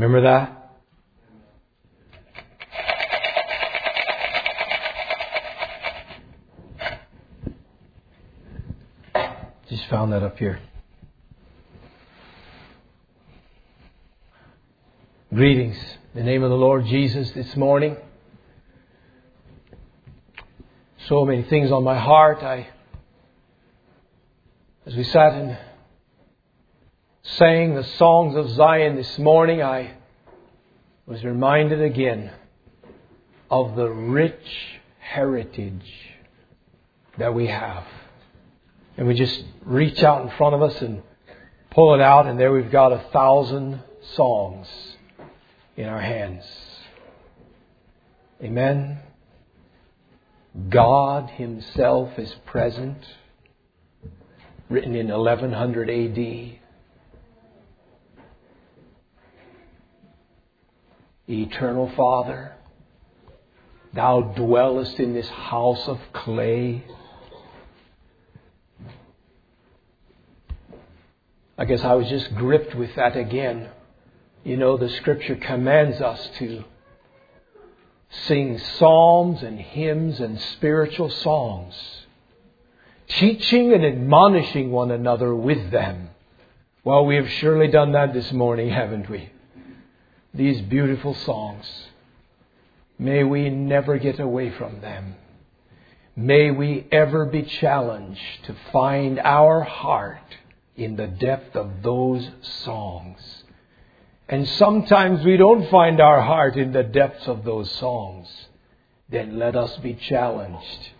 Remember that? Just found that up here. Greetings in the name of the Lord Jesus this morning. So many things on my heart. As we sat and sang the songs of Zion this morning, I was reminded again of the rich heritage that we have. And we just reach out in front of us and pull it out, and there we've got 1,000 songs in our hands. Amen. God Himself is present. Written in 1100 A.D. Eternal Father, Thou dwellest in this house of clay. I guess I was just gripped with that again. You know, the Scripture commands us to sing psalms and hymns and spiritual songs, teaching and admonishing one another with them. Well, we have surely done that this morning, haven't we? These beautiful songs. May we never get away from them. May we ever be challenged to find our heart in the depth of those songs. And sometimes we don't find our heart in the depths of those songs. Then let us be challenged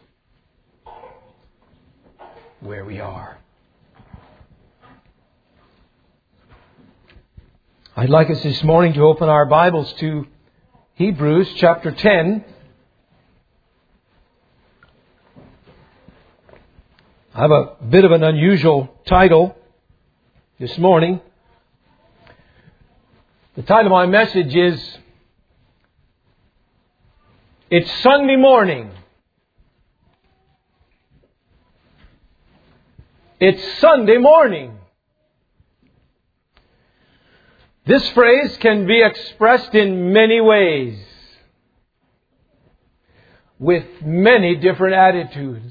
where we are. I'd like us this morning to open our Bibles to Hebrews chapter 10. I have a bit of an unusual title this morning. The title of my message is, It's Sunday Morning. It's Sunday morning. This phrase can be expressed in many ways, with many different attitudes.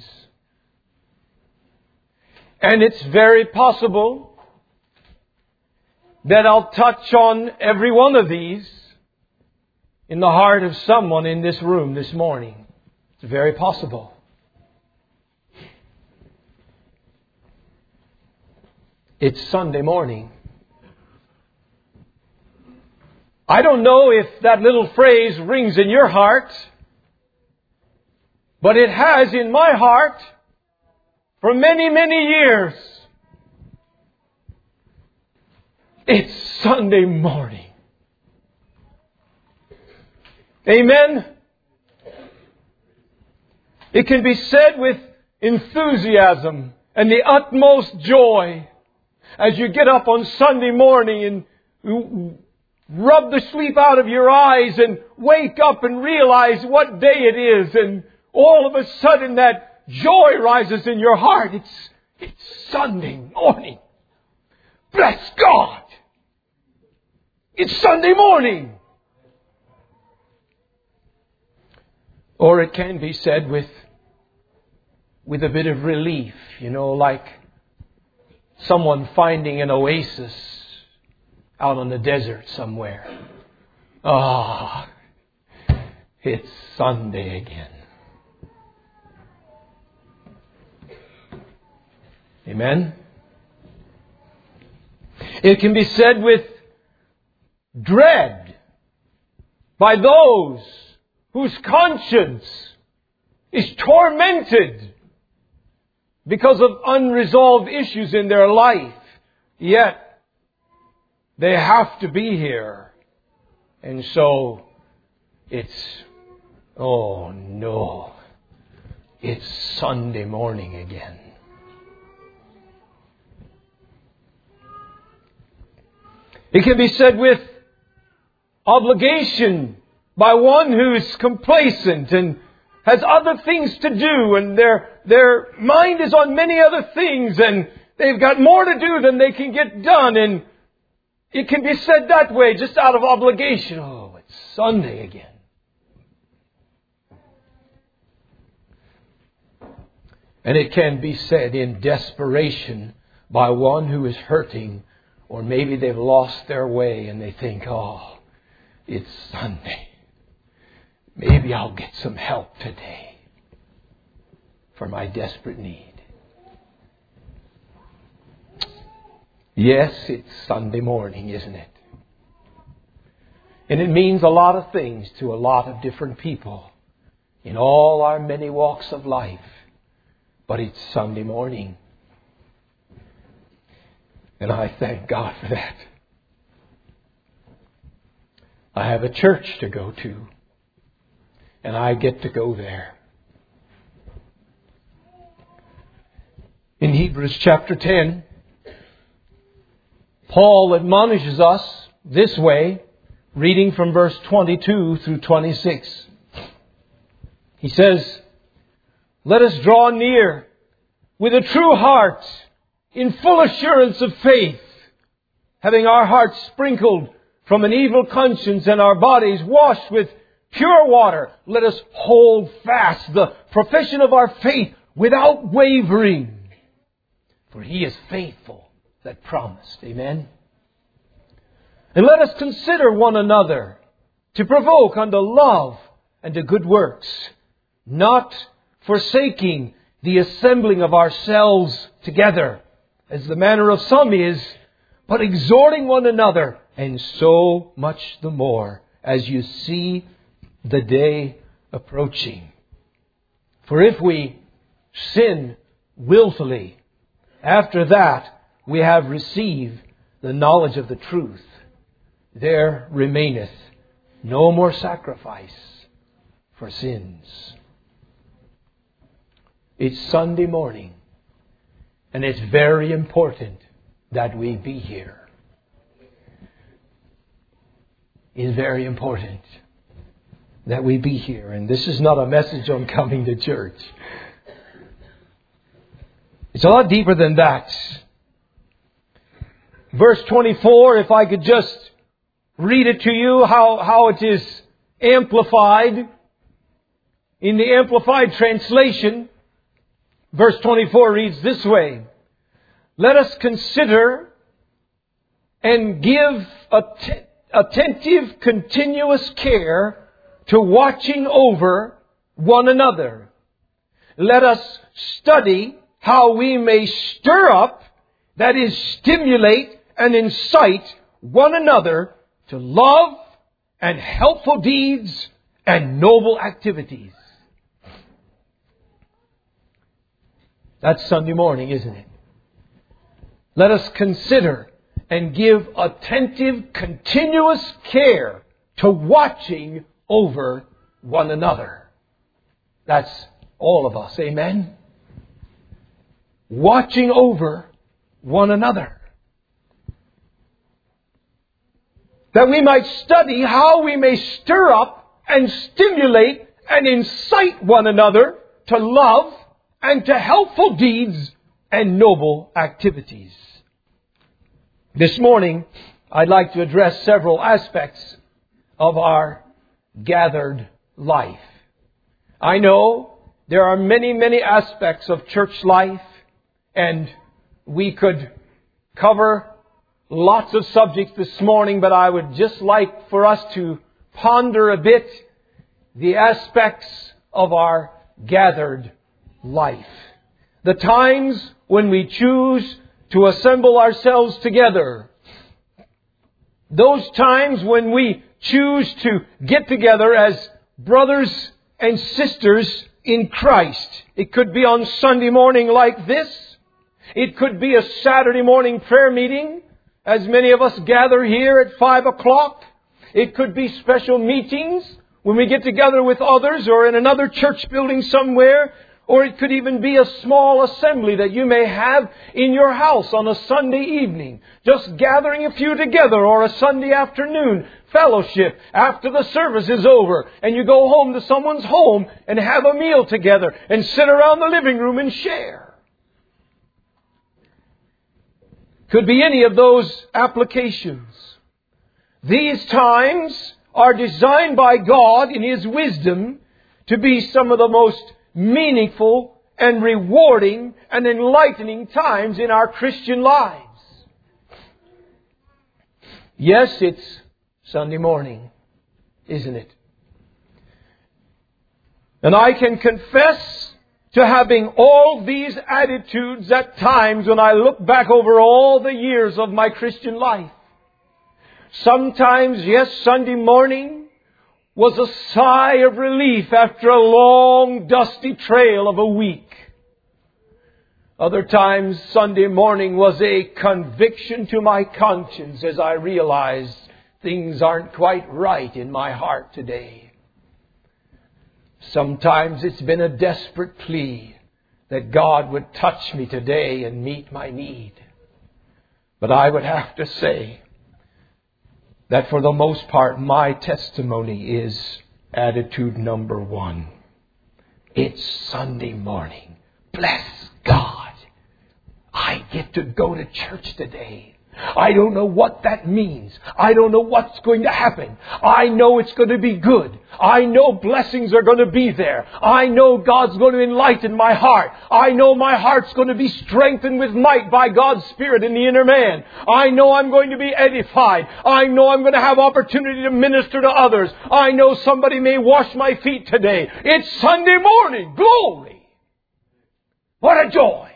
And it's very possible that I'll touch on every one of these in the heart of someone in this room this morning. It's very possible. It's Sunday morning. I don't know if that little phrase rings in your heart, but it has in my heart for many, many years. It's Sunday morning. Amen? It can be said with enthusiasm and the utmost joy as you get up on Sunday morning and rub the sleep out of your eyes and wake up and realize what day it is, and all of a sudden that joy rises in your heart. It's Sunday morning. Bless God. It's Sunday morning. Or it can be said with a bit of relief, like someone finding an oasis out on the desert somewhere. It's Sunday again. Amen? It can be said with dread by those whose conscience is tormented because of unresolved issues in their life. Yet they have to be here. And so it's Sunday morning again. It can be said with obligation by one who is complacent and has other things to do, and their mind is on many other things, and they've got more to do than they can get done. And It can be said that way, just out of obligation. Oh, it's Sunday again. And it can be said in desperation by one who is hurting, or maybe they've lost their way and they think, oh, it's Sunday. Maybe I'll get some help today for my desperate need. Yes, it's Sunday morning, isn't it? And it means a lot of things to a lot of different people in all our many walks of life. But it's Sunday morning. And I thank God for that. I have a church to go to. And I get to go there. In Hebrews chapter 10, Paul admonishes us this way, reading from verse 22 through 26. He says, "Let us draw near with a true heart, in full assurance of faith, having our hearts sprinkled from an evil conscience and our bodies washed with pure water. Let us hold fast the profession of our faith without wavering. For He is faithful that promised." Amen. "And let us consider one another to provoke unto love and to good works, not forsaking the assembling of ourselves together, as the manner of some is, but exhorting one another, and so much the more, as you see the day approaching. For if we sin willfully, after that we have received the knowledge of the truth, there remaineth no more sacrifice for sins." It's Sunday morning, and it's very important that we be here. It's very important that we be here. And this is not a message on coming to church. It's a lot deeper than that. Verse 24, if I could just read it to you, how it is amplified. In the Amplified Translation, verse 24 reads this way: "Let us consider and give attentive, continuous care to watching over one another. Let us study how we may stir up, that is, stimulate and incite one another to love and helpful deeds and noble activities." That's Sunday morning, isn't it? Let us consider and give attentive, continuous care to watching over one another. That's all of us. Amen? Watching over one another. That we might study how we may stir up and stimulate and incite one another to love and to helpful deeds and noble activities. This morning, I'd like to address several aspects of our gathered life. I know there are many, many aspects of church life, and we could cover lots of subjects this morning, but I would just like for us to ponder a bit the aspects of our gathered life. The times when we choose to assemble ourselves together. Those times when we choose to get together as brothers and sisters in Christ. It could be on Sunday morning like this. It could be a Saturday morning prayer meeting, as many of us gather here at 5 o'clock. It could be special meetings when we get together with others or in another church building somewhere. Or it could even be a small assembly that you may have in your house on a Sunday evening. Just gathering a few together, or a Sunday afternoon fellowship after the service is over. And you go home to someone's home and have a meal together and sit around the living room and share. Could be any of those applications. These times are designed by God in His wisdom to be some of the most meaningful and rewarding and enlightening times in our Christian lives. Yes, it's Sunday morning, isn't it? And I can confess to having all these attitudes at times when I look back over all the years of my Christian life. Sometimes, yes, Sunday morning was a sigh of relief after a long, dusty trail of a week. Other times, Sunday morning was a conviction to my conscience as I realized things aren't quite right in my heart today. Sometimes it's been a desperate plea that God would touch me today and meet my need. But I would have to say that for the most part, my testimony is attitude number one. It's Sunday morning. Bless God. I get to go to church today. I don't know what that means. I don't know what's going to happen. I know it's going to be good. I know blessings are going to be there. I know God's going to enlighten my heart. I know my heart's going to be strengthened with might by God's Spirit in the inner man. I know I'm going to be edified. I know I'm going to have opportunity to minister to others. I know somebody may wash my feet today. It's Sunday morning. Glory! What a joy!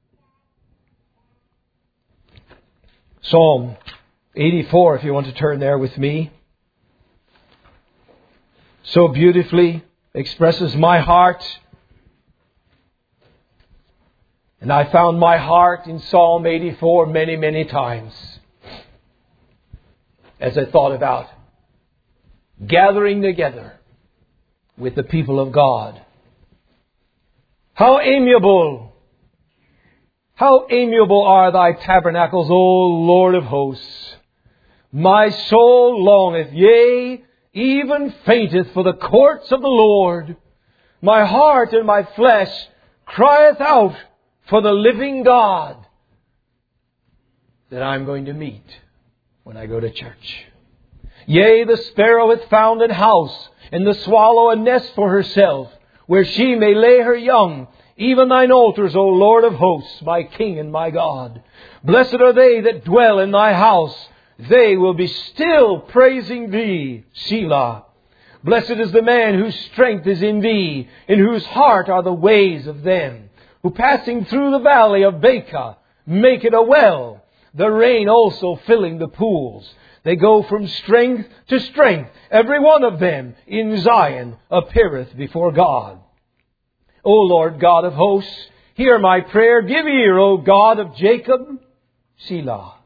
Psalm 84, if you want to turn there with me, so beautifully expresses my heart. And I found my heart in Psalm 84 many, many times as I thought about gathering together with the people of God. How amiable are thy tabernacles, O Lord of hosts. My soul longeth, yea, even fainteth for the courts of the Lord. My heart and my flesh crieth out for the living God that I'm going to meet when I go to church. Yea, the sparrow hath found an house, and the swallow a nest for herself, where she may lay her young. Even thine altars, O Lord of hosts, my King and my God. Blessed are they that dwell in thy house. They will be still praising thee. Selah. Blessed is the man whose strength is in thee, in whose heart are the ways of them, who passing through the valley of Baca make it a well, the rain also filling the pools. They go from strength to strength. Every one of them in Zion appeareth before God. O Lord God of hosts, hear my prayer. Give ear, O God of Jacob. Selah.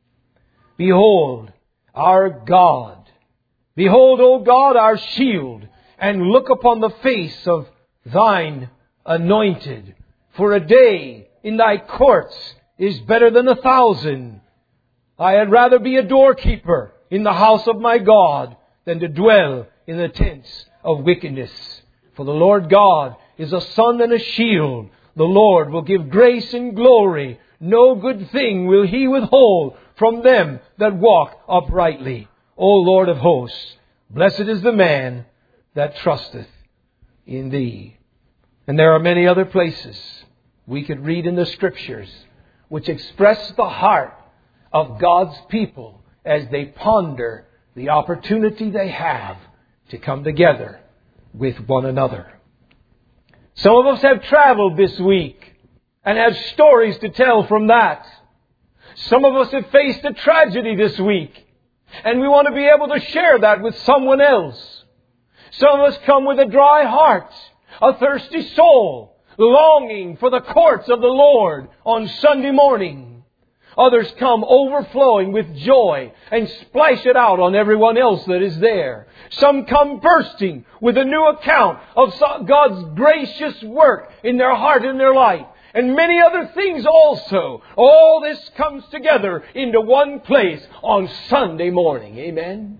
Behold, our God. Behold, O God, our shield. And look upon the face of thine anointed. For a day in thy courts is better than 1,000. I had rather be a doorkeeper in the house of my God than to dwell in the tents of wickedness. For the Lord God is a sun and a shield. The Lord will give grace and glory. No good thing will He withhold from them that walk uprightly. O Lord of hosts, blessed is the man that trusteth in Thee. And there are many other places we could read in the Scriptures which express the heart of God's people as they ponder the opportunity they have to come together with one another. Some of us have traveled this week and have stories to tell from that. Some of us have faced a tragedy this week and we want to be able to share that with someone else. Some of us come with a dry heart, a thirsty soul, longing for the courts of the Lord on Sunday morning. Others come overflowing with joy and splash it out on everyone else that is there. Some come bursting with a new account of God's gracious work in their heart and their life. And many other things also. All this comes together into one place on Sunday morning. Amen.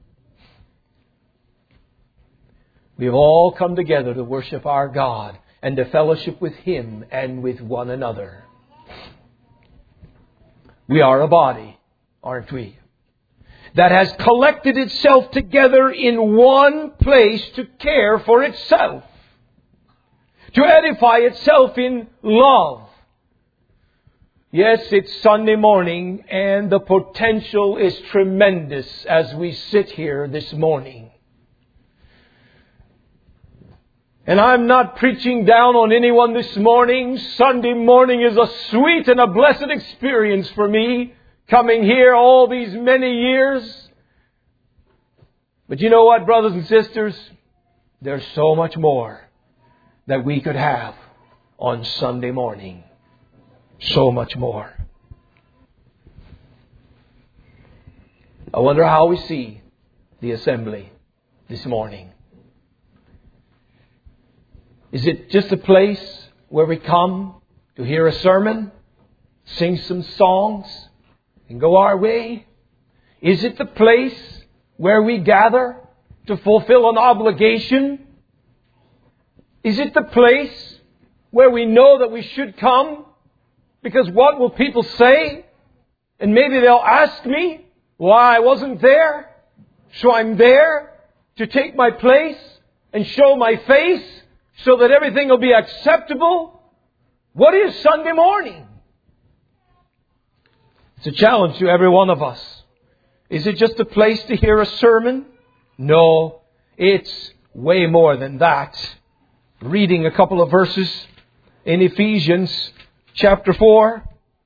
We have all come together to worship our God and to fellowship with Him and with one another. We are a body, aren't we? that has collected itself together in one place to care for itself, to edify itself in love. Yes, it's Sunday morning, and the potential is tremendous as we sit here this morning. And I'm not preaching down on anyone this morning. Sunday morning is a sweet and a blessed experience for me, coming here all these many years. But you know what, brothers and sisters? There's so much more that we could have on Sunday morning. So much more. I wonder how we see the assembly this morning. Is it just a place where we come to hear a sermon, sing some songs, and go our way? Is it the place where we gather to fulfill an obligation? Is it the place where we know that we should come because what will people say? And maybe they'll ask me why I wasn't there. So I'm there to take my place and show my face so that everything will be acceptable. What is Sunday morning? It's a challenge to every one of us. Is it just a place to hear a sermon? No, it's way more than that. Reading a couple of verses in Ephesians chapter 4,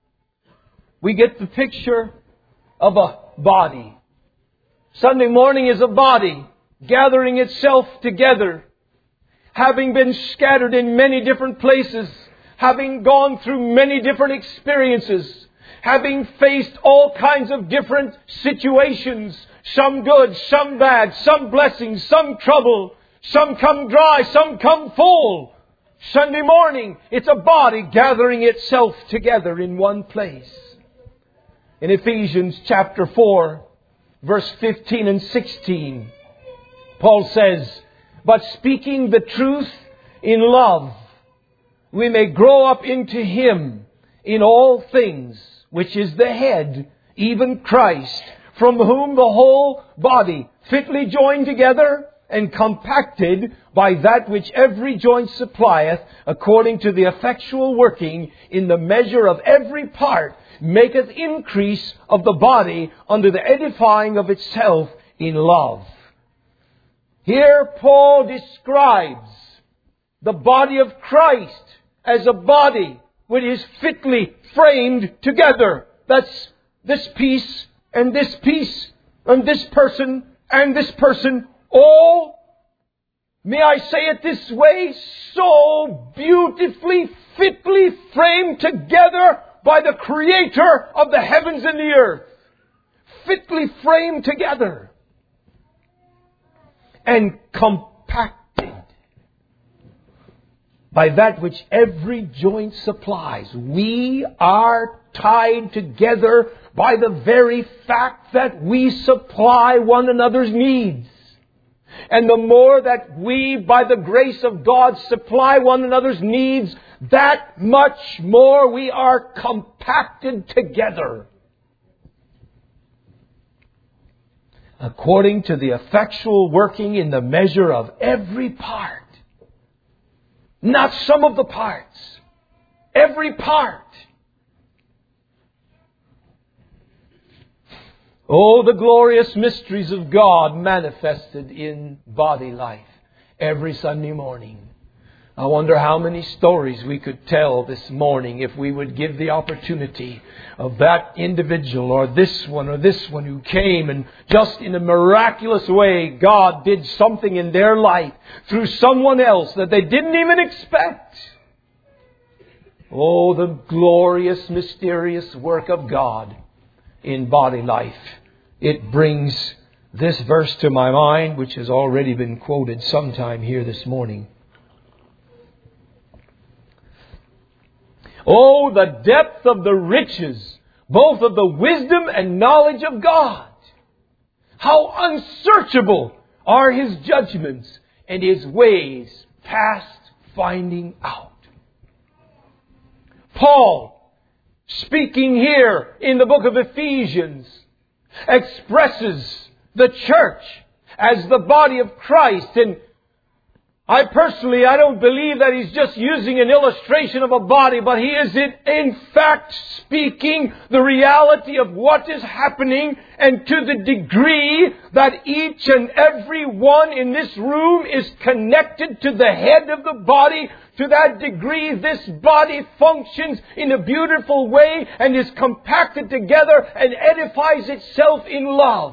we get the picture of a body. Sunday morning is a body gathering itself together, having been scattered in many different places, having gone through many different experiences, having faced all kinds of different situations, some good, some bad, some blessings, some trouble, some come dry, some come full. Sunday morning, it's a body gathering itself together in one place. In Ephesians chapter 4, verse 15 and 16, Paul says, "But speaking the truth in love, we may grow up into Him in all things, which is the head, even Christ, from whom the whole body, fitly joined together and compacted by that which every joint supplieth, according to the effectual working in the measure of every part, maketh increase of the body unto the edifying of itself in love." Here Paul describes the body of Christ as a body which is fitly framed together. That's this piece and this piece and this person and this person, all, may I say it this way, so beautifully, fitly framed together by the Creator of the heavens and the earth. Fitly framed together and compacted by that which every joint supplies. We are tied together by the very fact that we supply one another's needs. And the more that we, by the grace of God, supply one another's needs, that much more we are compacted together, according to the effectual working in the measure of every part. Not some of the parts. Every part. Oh, the glorious mysteries of God manifested in body life every Sunday morning. I wonder how many stories we could tell this morning if we would give the opportunity of that individual or this one who came and just in a miraculous way God did something in their life through someone else that they didn't even expect. Oh, the glorious, mysterious work of God in body life. It brings this verse to my mind, which has already been quoted sometime here this morning. Oh, the depth of the riches, both of the wisdom and knowledge of God. How unsearchable are His judgments and His ways past finding out. Paul, speaking here in the book of Ephesians, expresses the church as the body of Christ. And I don't believe that he's just using an illustration of a body, but he is in fact speaking the reality of what is happening, and to the degree that each and every one in this room is connected to the head of the body, to that degree this body functions in a beautiful way and is compacted together and edifies itself in love.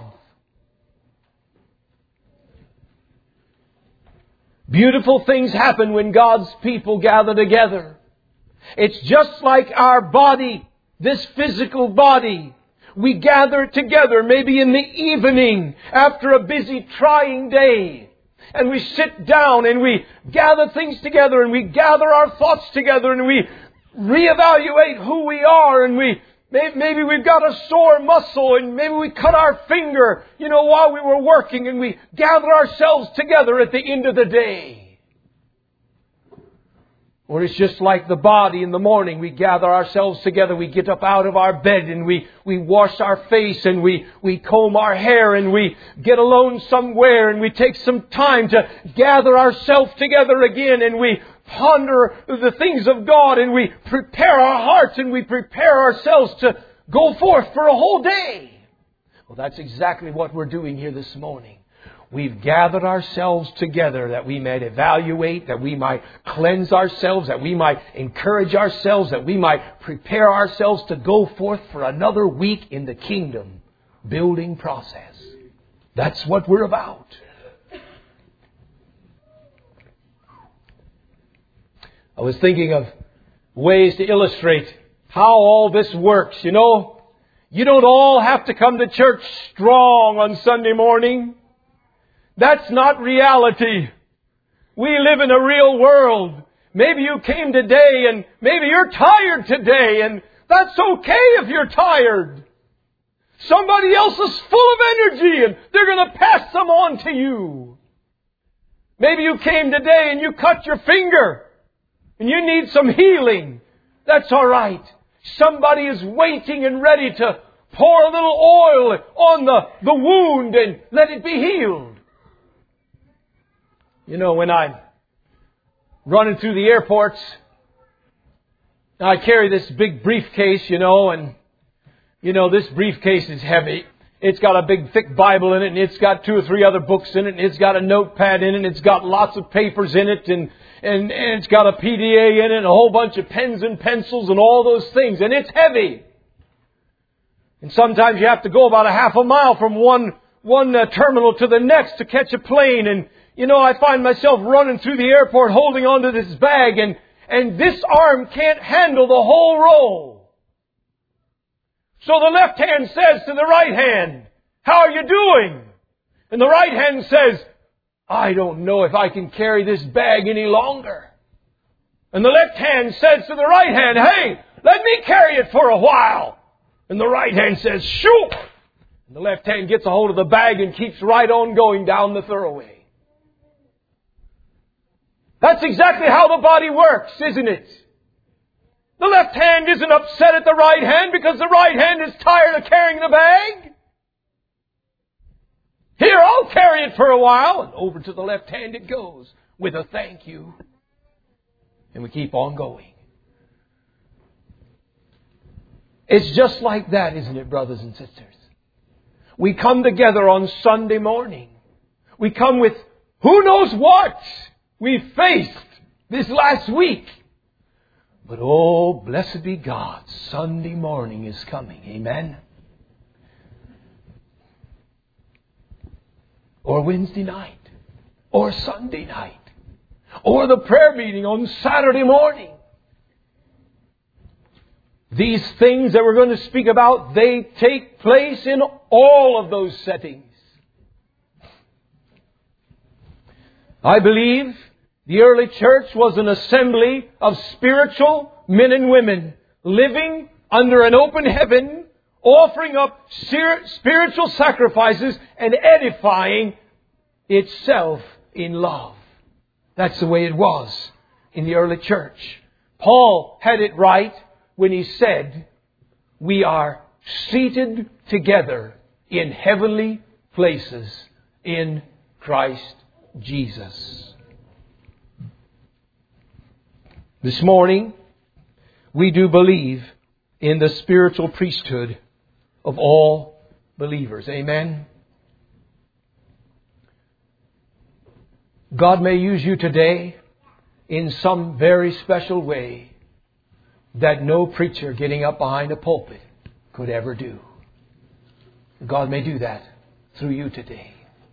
Beautiful things happen when God's people gather together. It's just like our body, this physical body. We gather together maybe in the evening after a busy, trying day. And we sit down and we gather things together and we gather our thoughts together and we reevaluate who we are, and maybe we've got a sore muscle and maybe we cut our finger, while we were working, and we gather ourselves together at the end of the day. Or it's just like the body in the morning. We gather ourselves together. We get up out of our bed and we wash our face and we comb our hair and we get alone somewhere and we take some time to gather ourselves together again, and we ponder the things of God and we prepare our hearts and we prepare ourselves to go forth for a whole day. Well, that's exactly what we're doing here this morning. We've gathered ourselves together that we might evaluate, that we might cleanse ourselves, that we might encourage ourselves, that we might prepare ourselves to go forth for another week in the kingdom building process. That's what we're about. I was thinking of ways to illustrate how all this works. You don't all have to come to church strong on Sunday morning. That's not reality. We live in a real world. Maybe you came today and maybe you're tired today, and that's okay if you're tired. Somebody else is full of energy and they're going to pass some on to you. Maybe you came today and you cut your finger and you need some healing. That's all right. Somebody is waiting and ready to pour a little oil on the wound and let it be healed. When I'm running through the airports, I carry this big briefcase, and this briefcase is heavy. It's got a big thick Bible in it, and it's got 2 or 3 other books in it, and it's got a notepad in it, and it's got lots of papers in it, and it's got a PDA in it, and a whole bunch of pens and pencils and all those things, and it's heavy. And sometimes you have to go about a half a mile from one terminal to the next to catch a plane, and I find myself running through the airport holding onto this bag, and this arm can't handle the whole roll. So the left hand says to the right hand, "How are you doing?" And the right hand says, "I don't know if I can carry this bag any longer." And the left hand says to the right hand, "Hey, let me carry it for a while." And the right hand says, "Sure." And the left hand gets a hold of the bag and keeps right on going down the thoroughway. That's exactly how the body works, isn't it? The left hand isn't upset at the right hand because the right hand is tired of carrying the bag. Here, I'll carry it for a while. And over to the left hand it goes with a thank you. And we keep on going. It's just like that, isn't it, brothers and sisters? We come together on Sunday morning. We come with who knows what we faced this last week. But oh, blessed be God, Sunday morning is coming. Amen? Or Wednesday night. Or Sunday night. Or the prayer meeting on Saturday morning. These things that we're going to speak about, they take place in all of those settings. I believe the early church was an assembly of spiritual men and women living under an open heaven, offering up spiritual sacrifices and edifying itself in love. That's the way it was in the early church. Paul had it right when he said, "We are seated together in heavenly places in Christ Jesus. This morning, we do believe in the spiritual priesthood of all believers. Amen. God may use you today in some very special way that no preacher getting up behind a pulpit could ever do. God may do that through you today.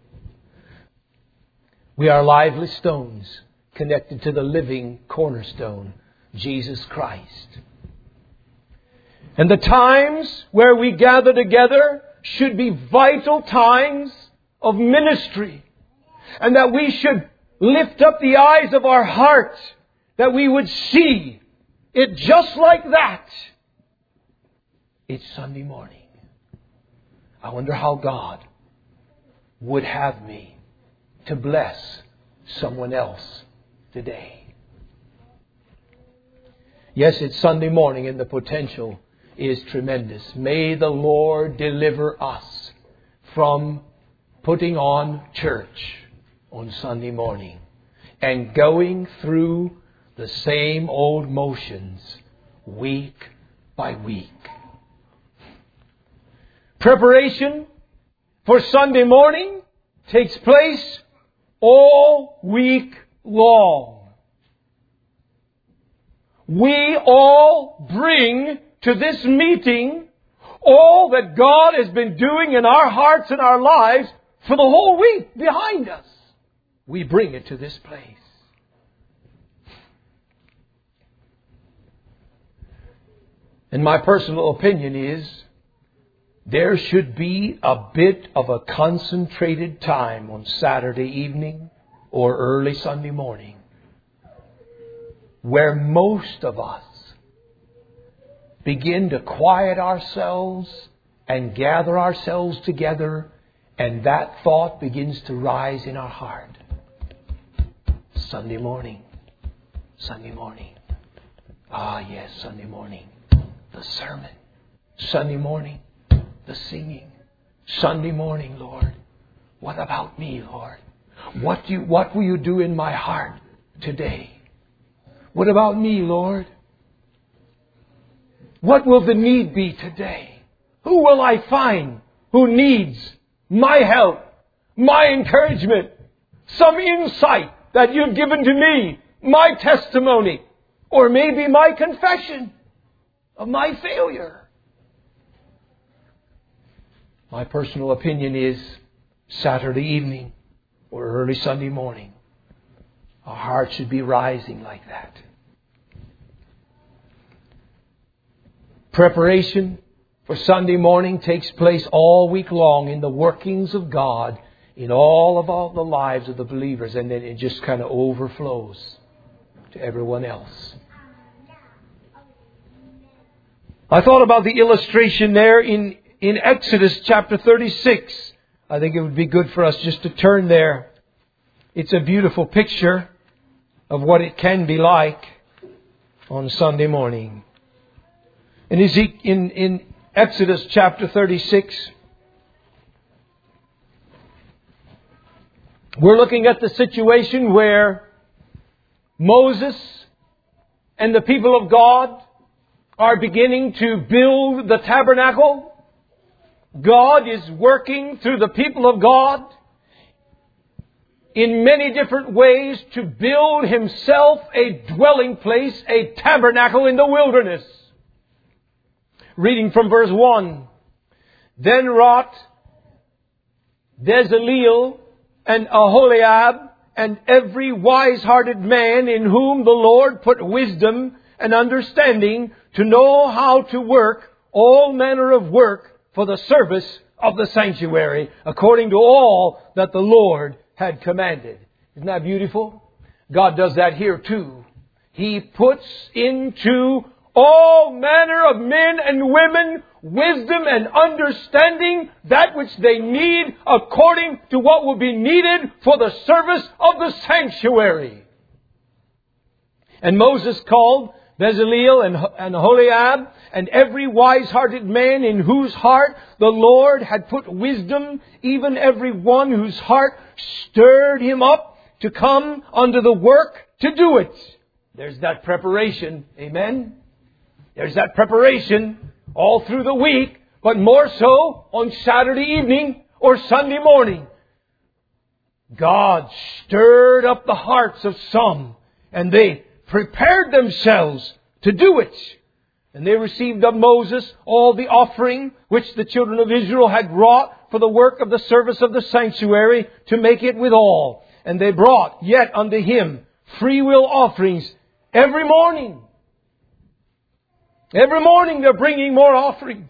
We are lively stones connected to the living cornerstone, Jesus Christ. And the times where we gather together should be vital times of ministry. And that we should lift up the eyes of our hearts, that we would see it just like that. It's Sunday morning. I wonder how God would have me to bless someone else today. Yes, it's Sunday morning and the potential is tremendous. May the Lord deliver us from putting on church on Sunday morning and going through the same old motions week by week. Preparation for Sunday morning takes place all week long. We all bring to this meeting all that God has been doing in our hearts and our lives for the whole week behind us. We bring it to this place. And my personal opinion is there should be a bit of a concentrated time on Saturday evening or early Sunday morning where most of us begin to quiet ourselves and gather ourselves together, and that thought begins to rise in our heart. Sunday morning. Sunday morning. Ah, yes, Sunday morning. The sermon. Sunday morning. The singing. Sunday morning, Lord. What about me, Lord? What will you do in my heart today? What about me, Lord? What will the need be today? Who will I find who needs my help, my encouragement, some insight that you've given to me, my testimony, or maybe my confession of my failure? My personal opinion is Saturday evening or early Sunday morning. Our hearts should be rising like that. Preparation for Sunday morning takes place all week long in the workings of God in all the lives of the believers, and then it just kind of overflows to everyone else. I thought about the illustration there in Exodus chapter 36. I think it would be good for us just to turn there. It's a beautiful picture of what it can be like on Sunday morning. In Exodus chapter 36, we're looking at the situation where Moses and the people of God are beginning to build the tabernacle. God is working through the people of God in many different ways to build Himself a dwelling place, a tabernacle in the wilderness. Reading from verse 1. Then wrought Bezaleel and Aholiab and every wise-hearted man in whom the Lord put wisdom and understanding to know how to work all manner of work for the service of the sanctuary, according to all that the Lord had commanded. Isn't that beautiful? God does that here too. He puts into all manner of men and women wisdom and understanding, that which they need according to what will be needed for the service of the sanctuary. And Moses called Bezaleel and Aholiab, and every wise-hearted man in whose heart the Lord had put wisdom, even every one whose heart stirred him up to come unto the work to do it. There's that preparation. Amen? There's that preparation all through the week, but more so on Saturday evening or Sunday morning. God stirred up the hearts of some, and they prepared themselves to do it. And they received of Moses all the offering which the children of Israel had wrought for the work of the service of the sanctuary, to make it withal. And they brought yet unto him freewill offerings every morning. Every morning they're bringing more offerings.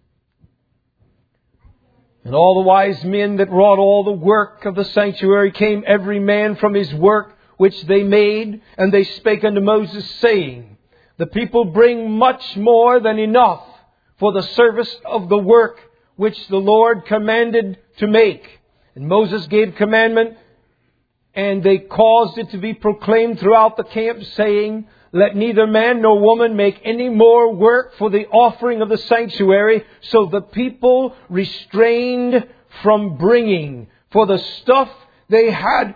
And all the wise men that wrought all the work of the sanctuary came every man from his work which they made, and they spake unto Moses, saying, the people bring much more than enough for the service of the work which the Lord commanded to make. And Moses gave commandment, and they caused it to be proclaimed throughout the camp, saying, let neither man nor woman make any more work for the offering of the sanctuary. So the people restrained from bringing, for the stuff they had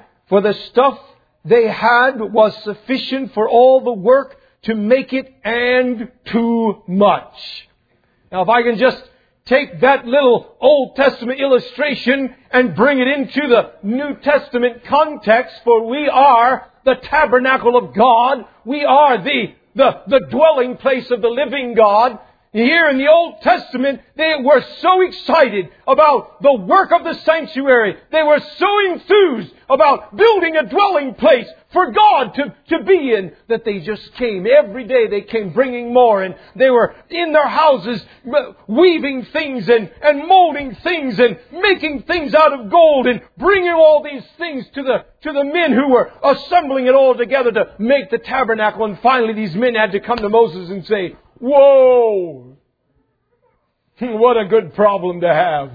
was sufficient for all the work to make it, and too much. Now, if I can just take that little Old Testament illustration and bring it into the New Testament context, for we are the tabernacle of God. We are the dwelling place of the living God. Here in the Old Testament, they were so excited about the work of the sanctuary. They were so enthused about building a dwelling place for God to be in, that they just came. Every day they came bringing more, and they were in their houses weaving things and molding things and making things out of gold and bringing all these things to the men who were assembling it all together to make the tabernacle. And finally these men had to come to Moses and say, whoa! What a good problem to have.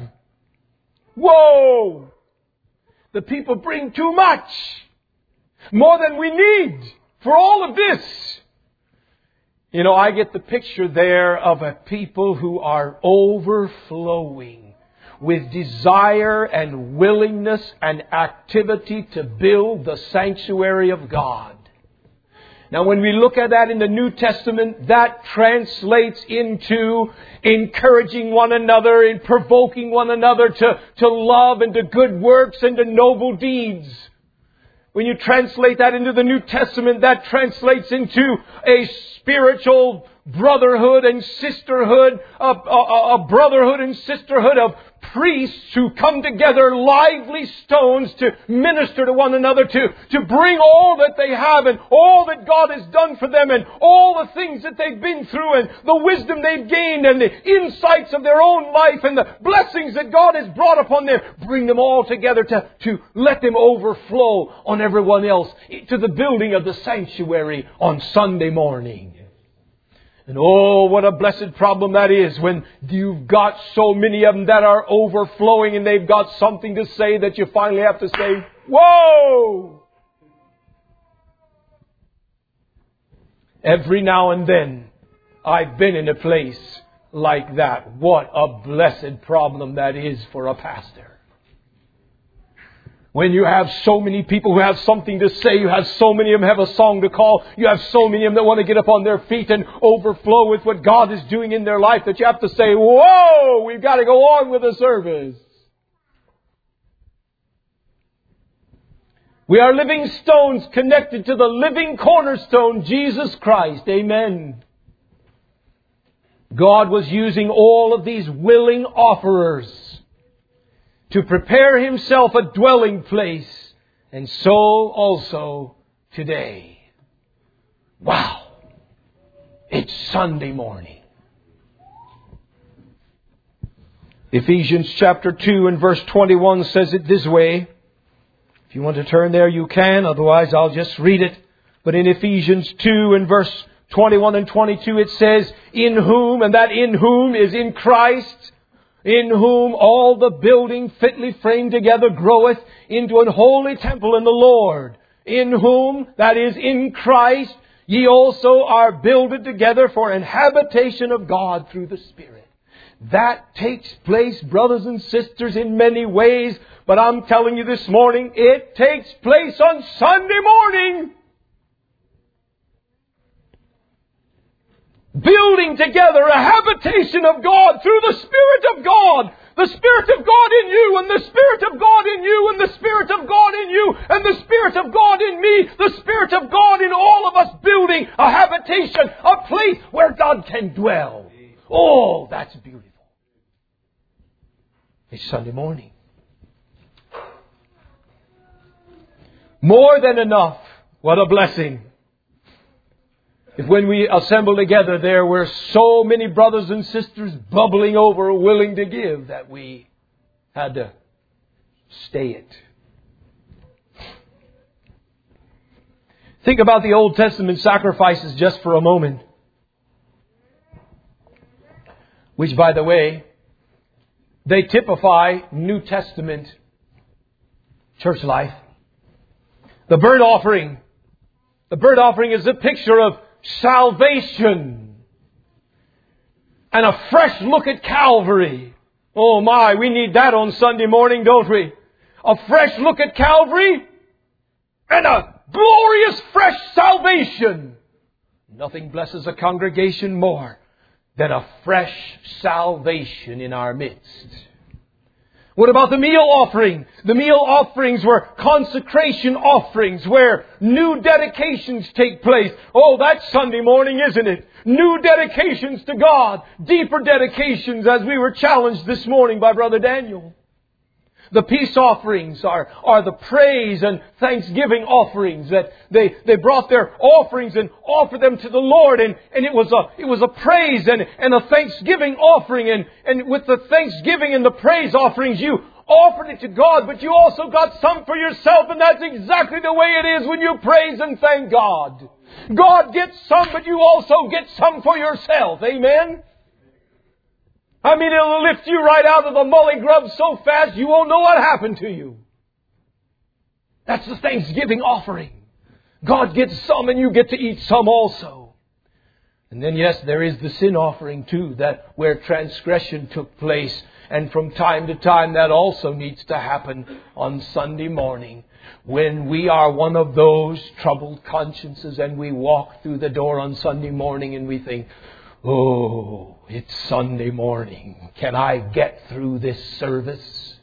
Whoa! The people bring too much. More than we need for all of this. You know, I get the picture there of a people who are overflowing with desire and willingness and activity to build the sanctuary of God. Now, when we look at that in the New Testament, that translates into encouraging one another and provoking one another to love and to good works and to noble deeds. When you translate that into the New Testament, that translates into a spiritual brotherhood and sisterhood, a brotherhood and sisterhood of priests who come together, lively stones, to minister to one another, to bring all that they have and all that God has done for them and all the things that they've been through and the wisdom they've gained and the insights of their own life and the blessings that God has brought upon them. Bring them all together to let them overflow on everyone else to the building of the sanctuary on Sunday morning. And oh, what a blessed problem that is when you've got so many of them that are overflowing and they've got something to say that you finally have to say, whoa! Every now and then I've been in a place like that. What a blessed problem that is for a pastor. When you have so many people who have something to say, you have so many of them have a song to call, you have so many of them that want to get up on their feet and overflow with what God is doing in their life, that you have to say, whoa, we've got to go on with the service. We are living stones connected to the living cornerstone, Jesus Christ. Amen. God was using all of these willing offerers to prepare Himself a dwelling place, and so also today. Wow! It's Sunday morning. Ephesians chapter 2 and verse 21 says it this way. If you want to turn there, you can. Otherwise, I'll just read it. But in Ephesians 2 and verse 21 and 22, it says, in whom, and that in whom is in Christ, in whom all the building fitly framed together groweth into an holy temple in the Lord. In whom, that is in Christ, ye also are builded together for an habitation of God through the Spirit. That takes place, brothers and sisters, in many ways. But I'm telling you this morning, it takes place on Sunday morning. Building together a habitation of God through the Spirit of God. The Spirit of God in you, and the Spirit of God in you, and the Spirit of God in you, and the Spirit of God in me. The Spirit of God in all of us, building a habitation, a place where God can dwell. Oh, that's beautiful. It's Sunday morning. More than enough. What a blessing. If when we assemble together there were so many brothers and sisters bubbling over, willing to give, that we had to stay it. Think about the Old Testament sacrifices just for a moment. Which, by the way, they typify New Testament church life. The burnt offering. The burnt offering is a picture of salvation and a fresh look at Calvary. Oh my, we need that on Sunday morning, don't we? A fresh look at Calvary and a glorious fresh salvation. Nothing blesses a congregation more than a fresh salvation in our midst. What about the meal offering? The meal offerings were consecration offerings where new dedications take place. Oh, that's Sunday morning, isn't it? New dedications to God. Deeper dedications, as we were challenged this morning by Brother Daniel. The peace offerings are the praise and thanksgiving offerings that they brought their offerings and offered them to the Lord, and it was a praise and a thanksgiving offering, and with the thanksgiving and the praise offerings you offered it to God, but you also got some for yourself, and that's exactly the way it is when you praise and thank God. God gets some, but you also get some for yourself. Amen? I mean, it'll lift you right out of the mully grub so fast you won't know what happened to you. That's the Thanksgiving offering. God gets some and you get to eat some also. And then, yes, there is the sin offering too, that where transgression took place. And from time to time that also needs to happen on Sunday morning. When we are one of those troubled consciences and we walk through the door on Sunday morning and we think, oh, it's Sunday morning. Can I get through this service?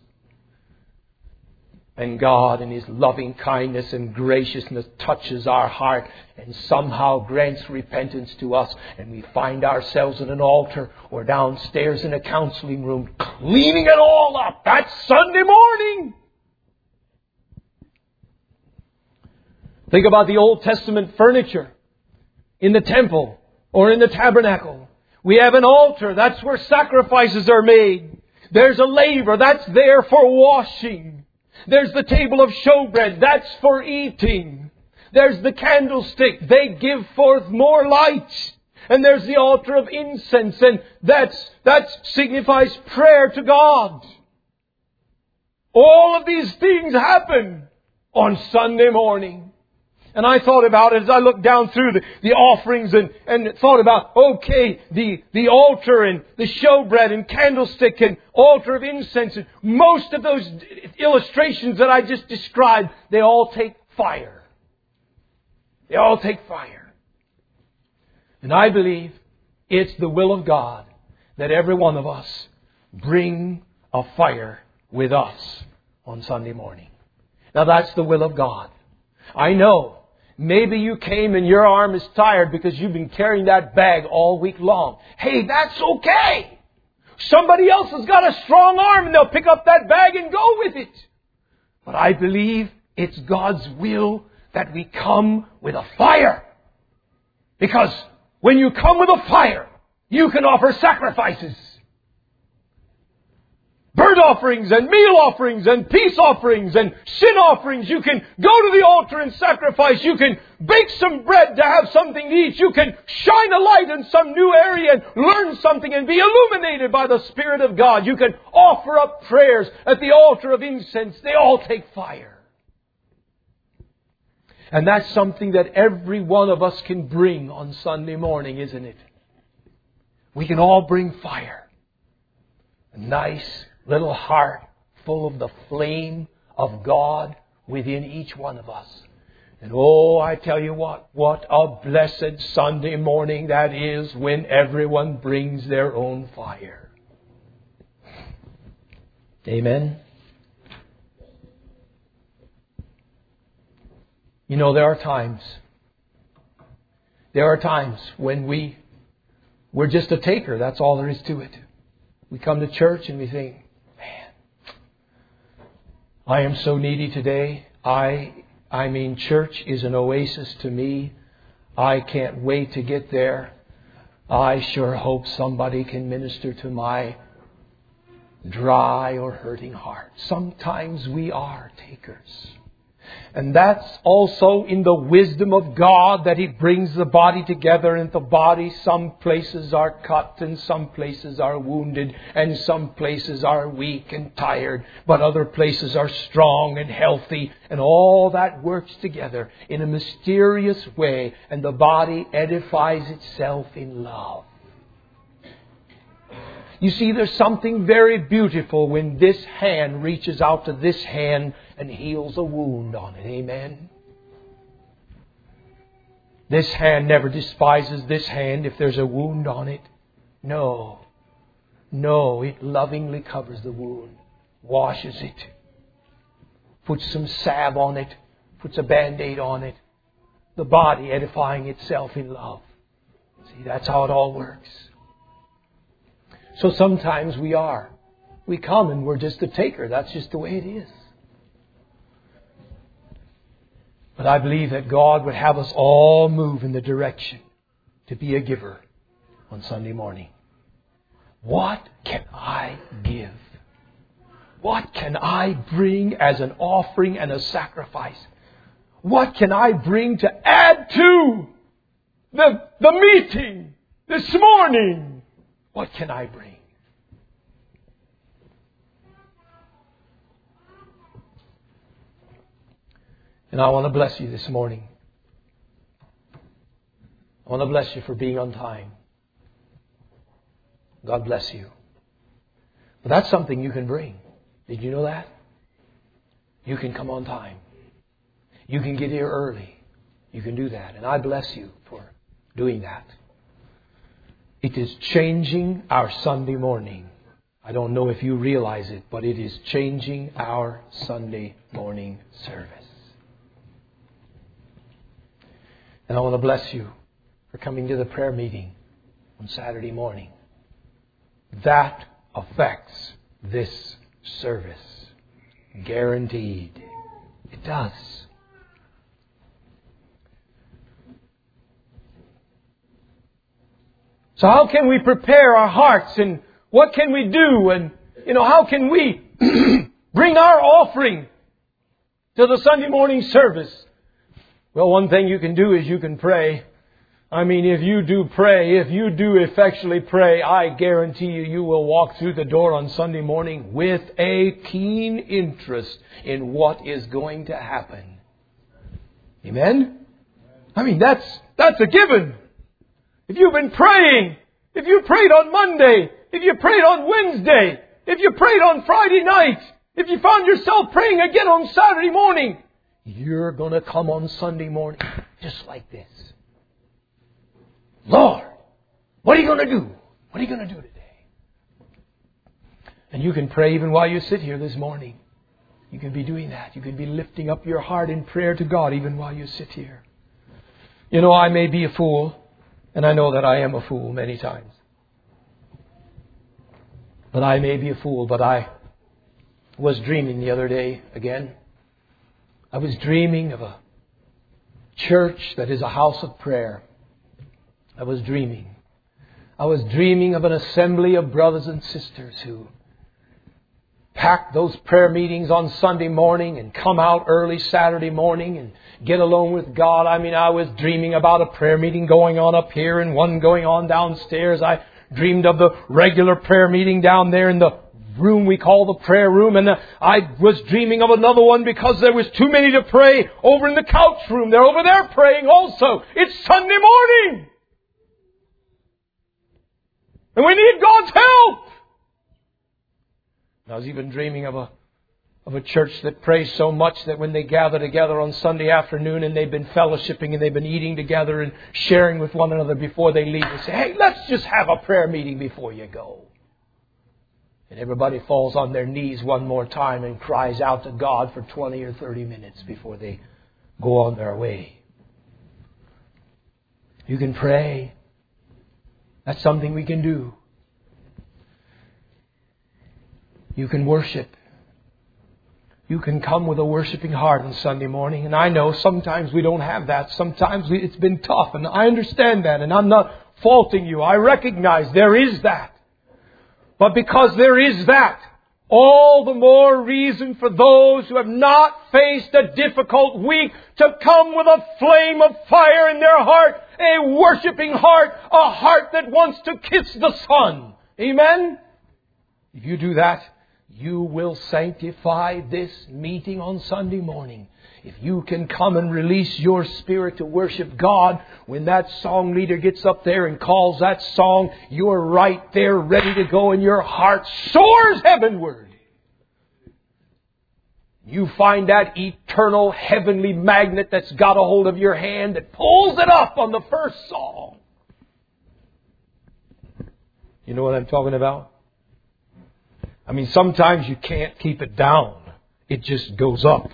And God in His loving kindness and graciousness touches our heart and somehow grants repentance to us. And we find ourselves at an altar or downstairs in a counseling room cleaning it all up. That's Sunday morning. Think about the Old Testament furniture in the temple or in the tabernacle. We have an altar. That's where sacrifices are made. There's a laver. That's there for washing. There's the table of showbread. That's for eating. There's the candlestick. They give forth more light. And there's the altar of incense. And that signifies prayer to God. All of these things happen on Sunday morning. And I thought about it as I looked down through the offerings and thought about, okay, the altar and the showbread and candlestick and altar of incense. And most of those illustrations that I just described, they all take fire. They all take fire. And I believe it's the will of God that every one of us bring a fire with us on Sunday morning. Now that's the will of God. I know. Maybe you came and your arm is tired because you've been carrying that bag all week long. Hey, that's okay. Somebody else has got a strong arm and they'll pick up that bag and go with it. But I believe it's God's will that we come with a fire. Because when you come with a fire, you can offer sacrifices. Burnt offerings and meal offerings and peace offerings and sin offerings. You can go to the altar and sacrifice. You can bake some bread to have something to eat. You can shine a light in some new area and learn something and be illuminated by the Spirit of God. You can offer up prayers at the altar of incense. They all take fire. And that's something that every one of us can bring on Sunday morning, isn't it? We can all bring fire. A nice little heart full of the flame of God within each one of us. And oh, I tell you what a blessed Sunday morning that is when everyone brings their own fire. Amen. You know, there are times when we're just a taker. That's all there is to it. We come to church and we think, man, I am so needy today. I mean, church is an oasis to me. I can't wait to get there. I sure hope somebody can minister to my dry or hurting heart. Sometimes we are takers. And that's also in the wisdom of God that He brings the body together. And the body, some places are cut and some places are wounded and some places are weak and tired, but other places are strong and healthy. And all that works together in a mysterious way, and the body edifies itself in love. You see, there's something very beautiful when this hand reaches out to this hand and heals a wound on it. Amen? This hand never despises this hand if there's a wound on it. No, it lovingly covers the wound, washes it, puts some salve on it, puts a Band-Aid on it. The body edifying itself in love. See, that's how it all works. So sometimes we come and we're just a taker. That's just the way it is. But I believe that God would have us all move in the direction to be a giver on Sunday morning. What can I give? What can I bring as an offering and a sacrifice? What can I bring to add to the meeting this morning? What can I bring? And I want to bless you this morning. I want to bless you for being on time. God bless you. But that's something you can bring. Did you know that? You can come on time. You can get here early. You can do that. And I bless you for doing that. It is changing our Sunday morning. I don't know if you realize it, but it is changing our Sunday morning service. And I want to bless you for coming to the prayer meeting on Saturday morning. That affects this service. Guaranteed. It does. So how can we prepare our hearts, and what can we do, and how can we bring our offering to the Sunday morning service? Well, one thing you can do is you can pray. I mean, if you do pray, if you do effectually pray, I guarantee you will walk through the door on Sunday morning with a keen interest in what is going to happen. Amen? I mean, that's a given. If you've been praying, if you prayed on Monday, if you prayed on Wednesday, if you prayed on Friday night, if you found yourself praying again on Saturday morning, you're going to come on Sunday morning just like this. Lord, what are you going to do? What are you going to do today? And you can pray even while you sit here this morning. You can be doing that. You can be lifting up your heart in prayer to God even while you sit here. I may be a fool. And I know that I am a fool many times. But I may be a fool, but I was dreaming the other day again. I was dreaming of a church that is a house of prayer. I was dreaming of an assembly of brothers and sisters who pack those prayer meetings on Sunday morning and come out early Saturday morning and get alone with God. I mean, I was dreaming about a prayer meeting going on up here and one going on downstairs. I dreamed of the regular prayer meeting down there in the room we call the prayer room, and I was dreaming of another one because there was too many to pray over in the couch room. They're over there praying also. It's Sunday morning. And we need God's help. I was even dreaming of a church that prays so much that when they gather together on Sunday afternoon and they've been fellowshipping and they've been eating together and sharing with one another before they leave, they say, hey, let's just have a prayer meeting before you go. And everybody falls on their knees one more time and cries out to God for 20 or 30 minutes before they go on their way. You can pray. That's something we can do. You can worship. You can come with a worshiping heart on Sunday morning. And I know sometimes we don't have that. Sometimes it's been tough. And I understand that. And I'm not faulting you. I recognize there is that. But because there is that, all the more reason for those who have not faced a difficult week to come with a flame of fire in their heart, a worshiping heart, a heart that wants to kiss the sun. Amen? If you do that, you will sanctify this meeting on Sunday morning. If you can come and release your spirit to worship God, when that song leader gets up there and calls that song, you're right there ready to go and your heart soars heavenward. You find that eternal heavenly magnet that's got a hold of your hand that pulls it up on the first song. You know what I'm talking about? I mean, sometimes you can't keep it down. It just goes up.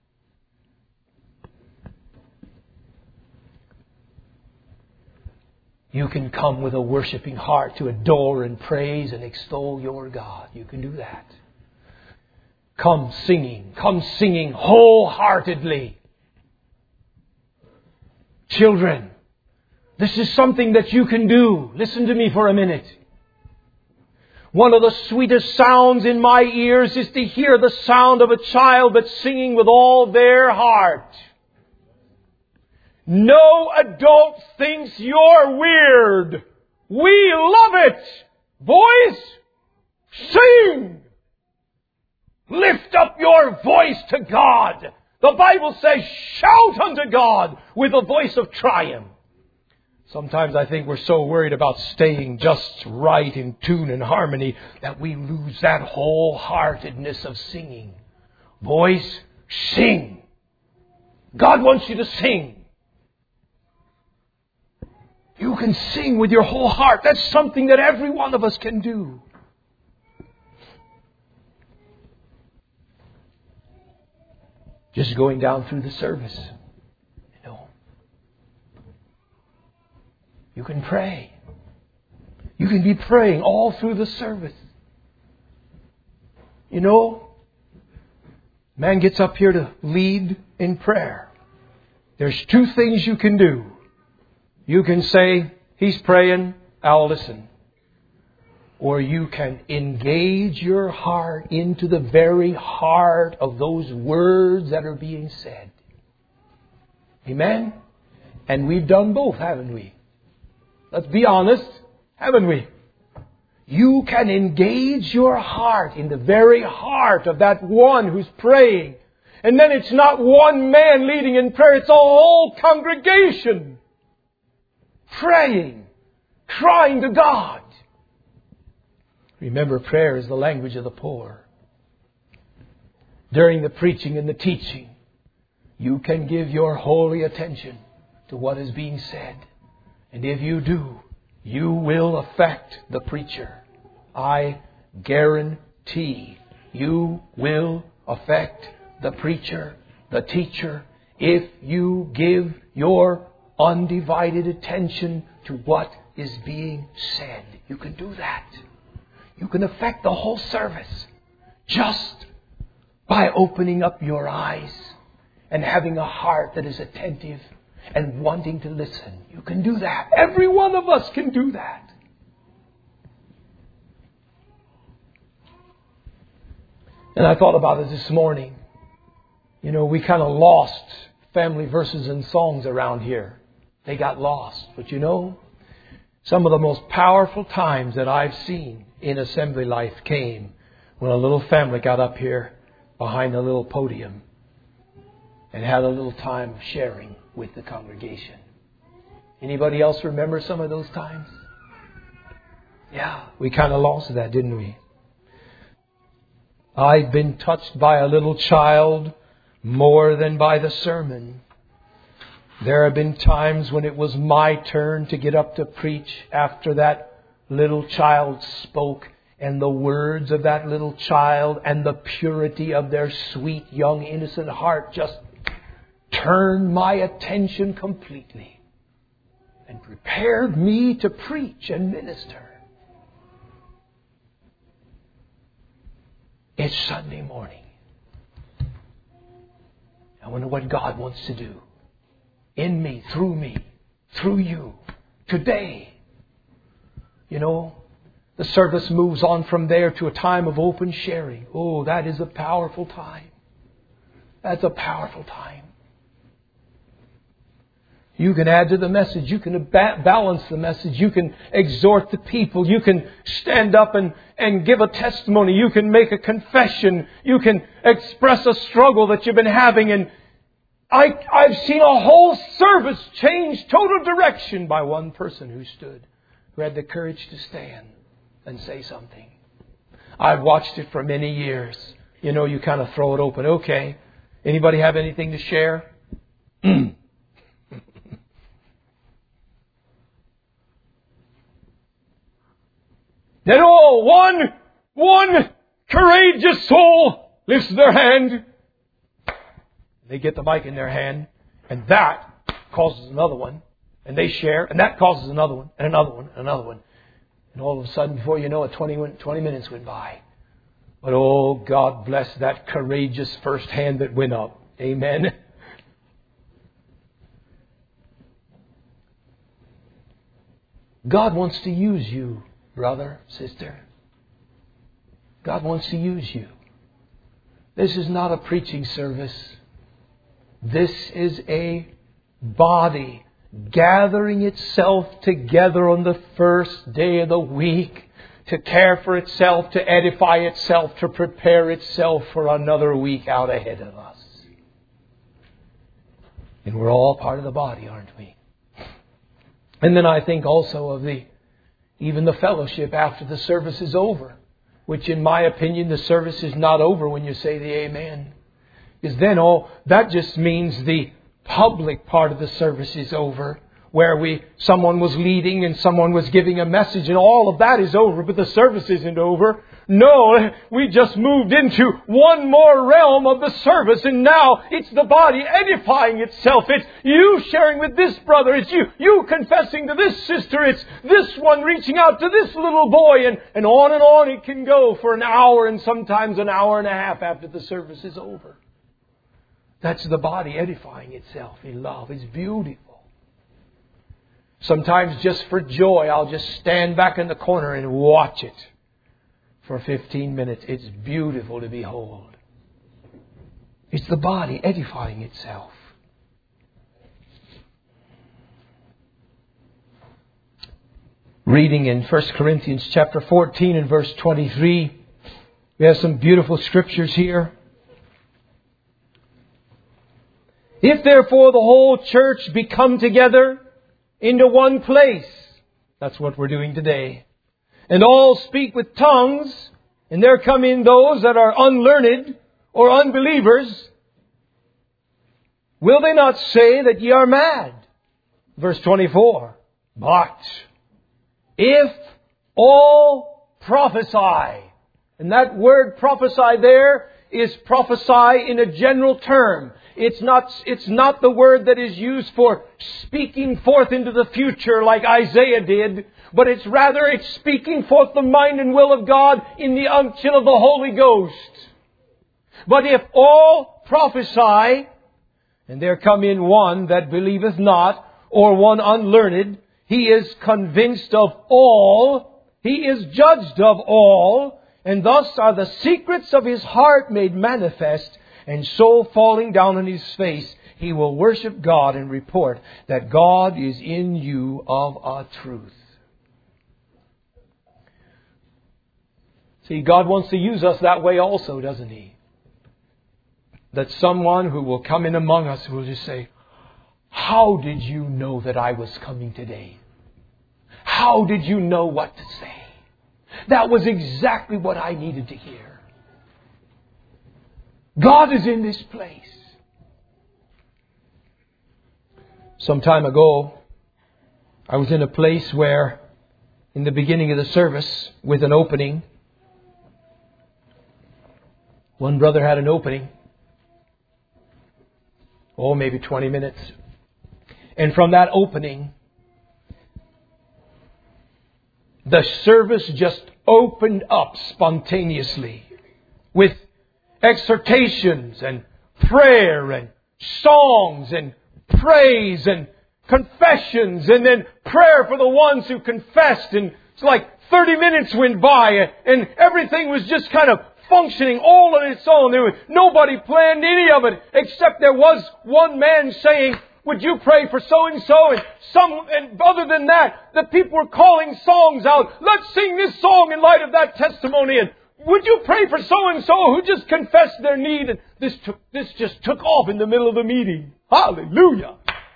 You can come with a worshiping heart to adore and praise and extol your God. You can do that. Come singing wholeheartedly. Children, this is something that you can do. Listen to me for a minute. One of the sweetest sounds in my ears is to hear the sound of a child that's singing with all their heart. No adult thinks you're weird. We love it. Boys, sing. Lift up your voice to God. The Bible says, shout unto God with a voice of triumph. Sometimes I think we're so worried about staying just right in tune and harmony that we lose that wholeheartedness of singing. Boys, sing. God wants you to sing. You can sing with your whole heart. That's something that every one of us can do. Just going down through the service. You can pray. You can be praying all through the service. You know, man gets up here to lead in prayer. There's two things you can do. You can say, he's praying, I'll listen. Or you can engage your heart into the very heart of those words that are being said. Amen? And we've done both, haven't we? Let's be honest, haven't we? You can engage your heart in the very heart of that one who's praying. And then it's not one man leading in prayer, it's a whole congregation praying, crying to God. Remember, prayer is the language of the poor. During the preaching and the teaching, you can give your holy attention to what is being said. And if you do, you will affect the preacher. I guarantee you will affect the preacher, the teacher, if you give your undivided attention to what is being said. You can do that. You can affect the whole service just by opening up your eyes and having a heart that is attentive and wanting to listen. You can do that. Every one of us can do that. And I thought about it this morning. You know, we kind of lost family verses and songs around here. They got lost. But you know, some of the most powerful times that I've seen in assembly life came when a little family got up here behind a little podium and had a little time of sharing with the congregation. Anybody else remember some of those times? Yeah, we kind of lost that, didn't we? I've been touched by a little child more than by the sermon. There have been times when it was my turn to get up to preach after that little child spoke, and the words of that little child and the purity of their sweet, young, innocent heart just turned my attention completely and prepared me to preach and minister. It's Sunday morning. I wonder what God wants to do in me, through you, today. You know, the service moves on from there to a time of open sharing. Oh, that is a powerful time. That's a powerful time. You can add to the message. You can balance the message. You can exhort the people. You can stand up and give a testimony. You can make a confession. You can express a struggle that you've been having. And I've seen a whole service change total direction by one person who stood, who had the courage to stand and say something. I've watched it for many years. You know, you kind of throw it open. Okay. Anybody have anything to share? Then one courageous soul lifts their hand. They get the mic in their hand, and that causes another one. And they share, and that causes another one, and another one, and another one. And all of a sudden, before you know it, 20 minutes went by. But oh, God bless that courageous first hand that went up. Amen. God wants to use you, brother, sister. God wants to use you. This is not a preaching service. This is a body gathering itself together on the first day of the week to care for itself, to edify itself, to prepare itself for another week out ahead of us. And we're all part of the body, aren't we? And then I think also of even the fellowship after the service is over, which in my opinion the service is not over when you say the amen. Because then that just means the public part of the service is over, where someone was leading and someone was giving a message, and all of that is over, but the service isn't over. No, we just moved into one more realm of the service, and now it's the body edifying itself. It's you sharing with this brother. It's you confessing to this sister. It's this one reaching out to this little boy, and on it can go for an hour and sometimes an hour and a half after the service is over. That's the body edifying itself in love. It's beautiful. Sometimes just for joy, I'll just stand back in the corner and watch it for 15 minutes. It's beautiful to behold. It's the body edifying itself. Reading in 1 Corinthians chapter 14 and verse 23, we have some beautiful scriptures here. If therefore the whole church be come together into one place, that's what we're doing today, and all speak with tongues, and there come in those that are unlearned or unbelievers, will they not say that ye are mad? Verse 24, but if all prophesy, and that word prophesy there is prophesy in a general term. It's not the word that is used for speaking forth into the future like Isaiah did, but it's speaking forth the mind and will of God in the unction of the Holy Ghost. But if all prophesy, and there come in one that believeth not, or one unlearned, he is convinced of all, he is judged of all, and thus are the secrets of his heart made manifest, and so falling down on his face, he will worship God and report that God is in you of a truth. See, God wants to use us that way also, doesn't He? That someone who will come in among us will just say, how did you know that I was coming today? How did you know what to say? That was exactly what I needed to hear. God is in this place. Some time ago, I was in a place where, in the beginning of the service, with an opening, one brother had an opening. Maybe 20 minutes. And from that opening, the service just opened up spontaneously with exhortations and prayer and songs and praise and confessions and then prayer for the ones who confessed. And it's like 30 minutes went by and everything was just kind of functioning all on its own. Nobody planned any of it, except there was one man saying, would you pray for so-and-so? And other than that, the people were calling songs out. Let's sing this song in light of that testimony. And would you pray for so-and-so who just confessed their need? And this just took off in the middle of the meeting. Hallelujah.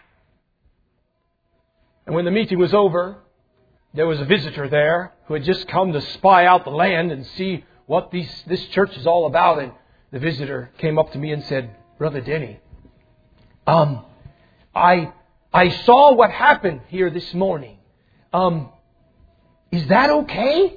And when the meeting was over, there was a visitor there who had just come to spy out the land and see what this church is all about. And the visitor came up to me and said, Brother Denny, I saw what happened here this morning. Is that okay?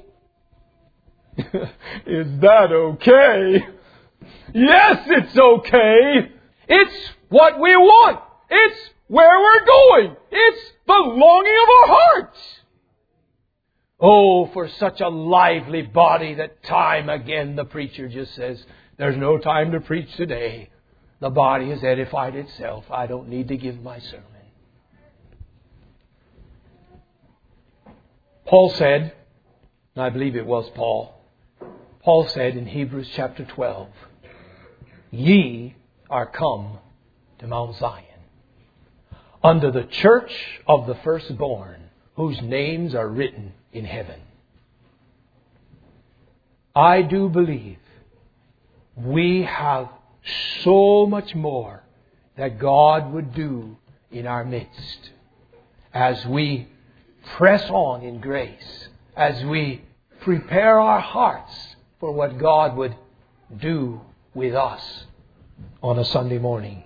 Is that okay? Yes, it's okay. It's what we want. It's where we're going. It's the longing of our hearts. Oh, for such a lively body that time again the preacher just says, there's no time to preach today. The body has edified itself. I don't need to give my sermon. Paul said, and I believe it was Paul said in Hebrews chapter 12, ye are come to Mount Zion, under the church of the firstborn, whose names are written in heaven. I do believe we have so much more that God would do in our midst as we press on in grace, as we prepare our hearts for what God would do with us on a Sunday morning.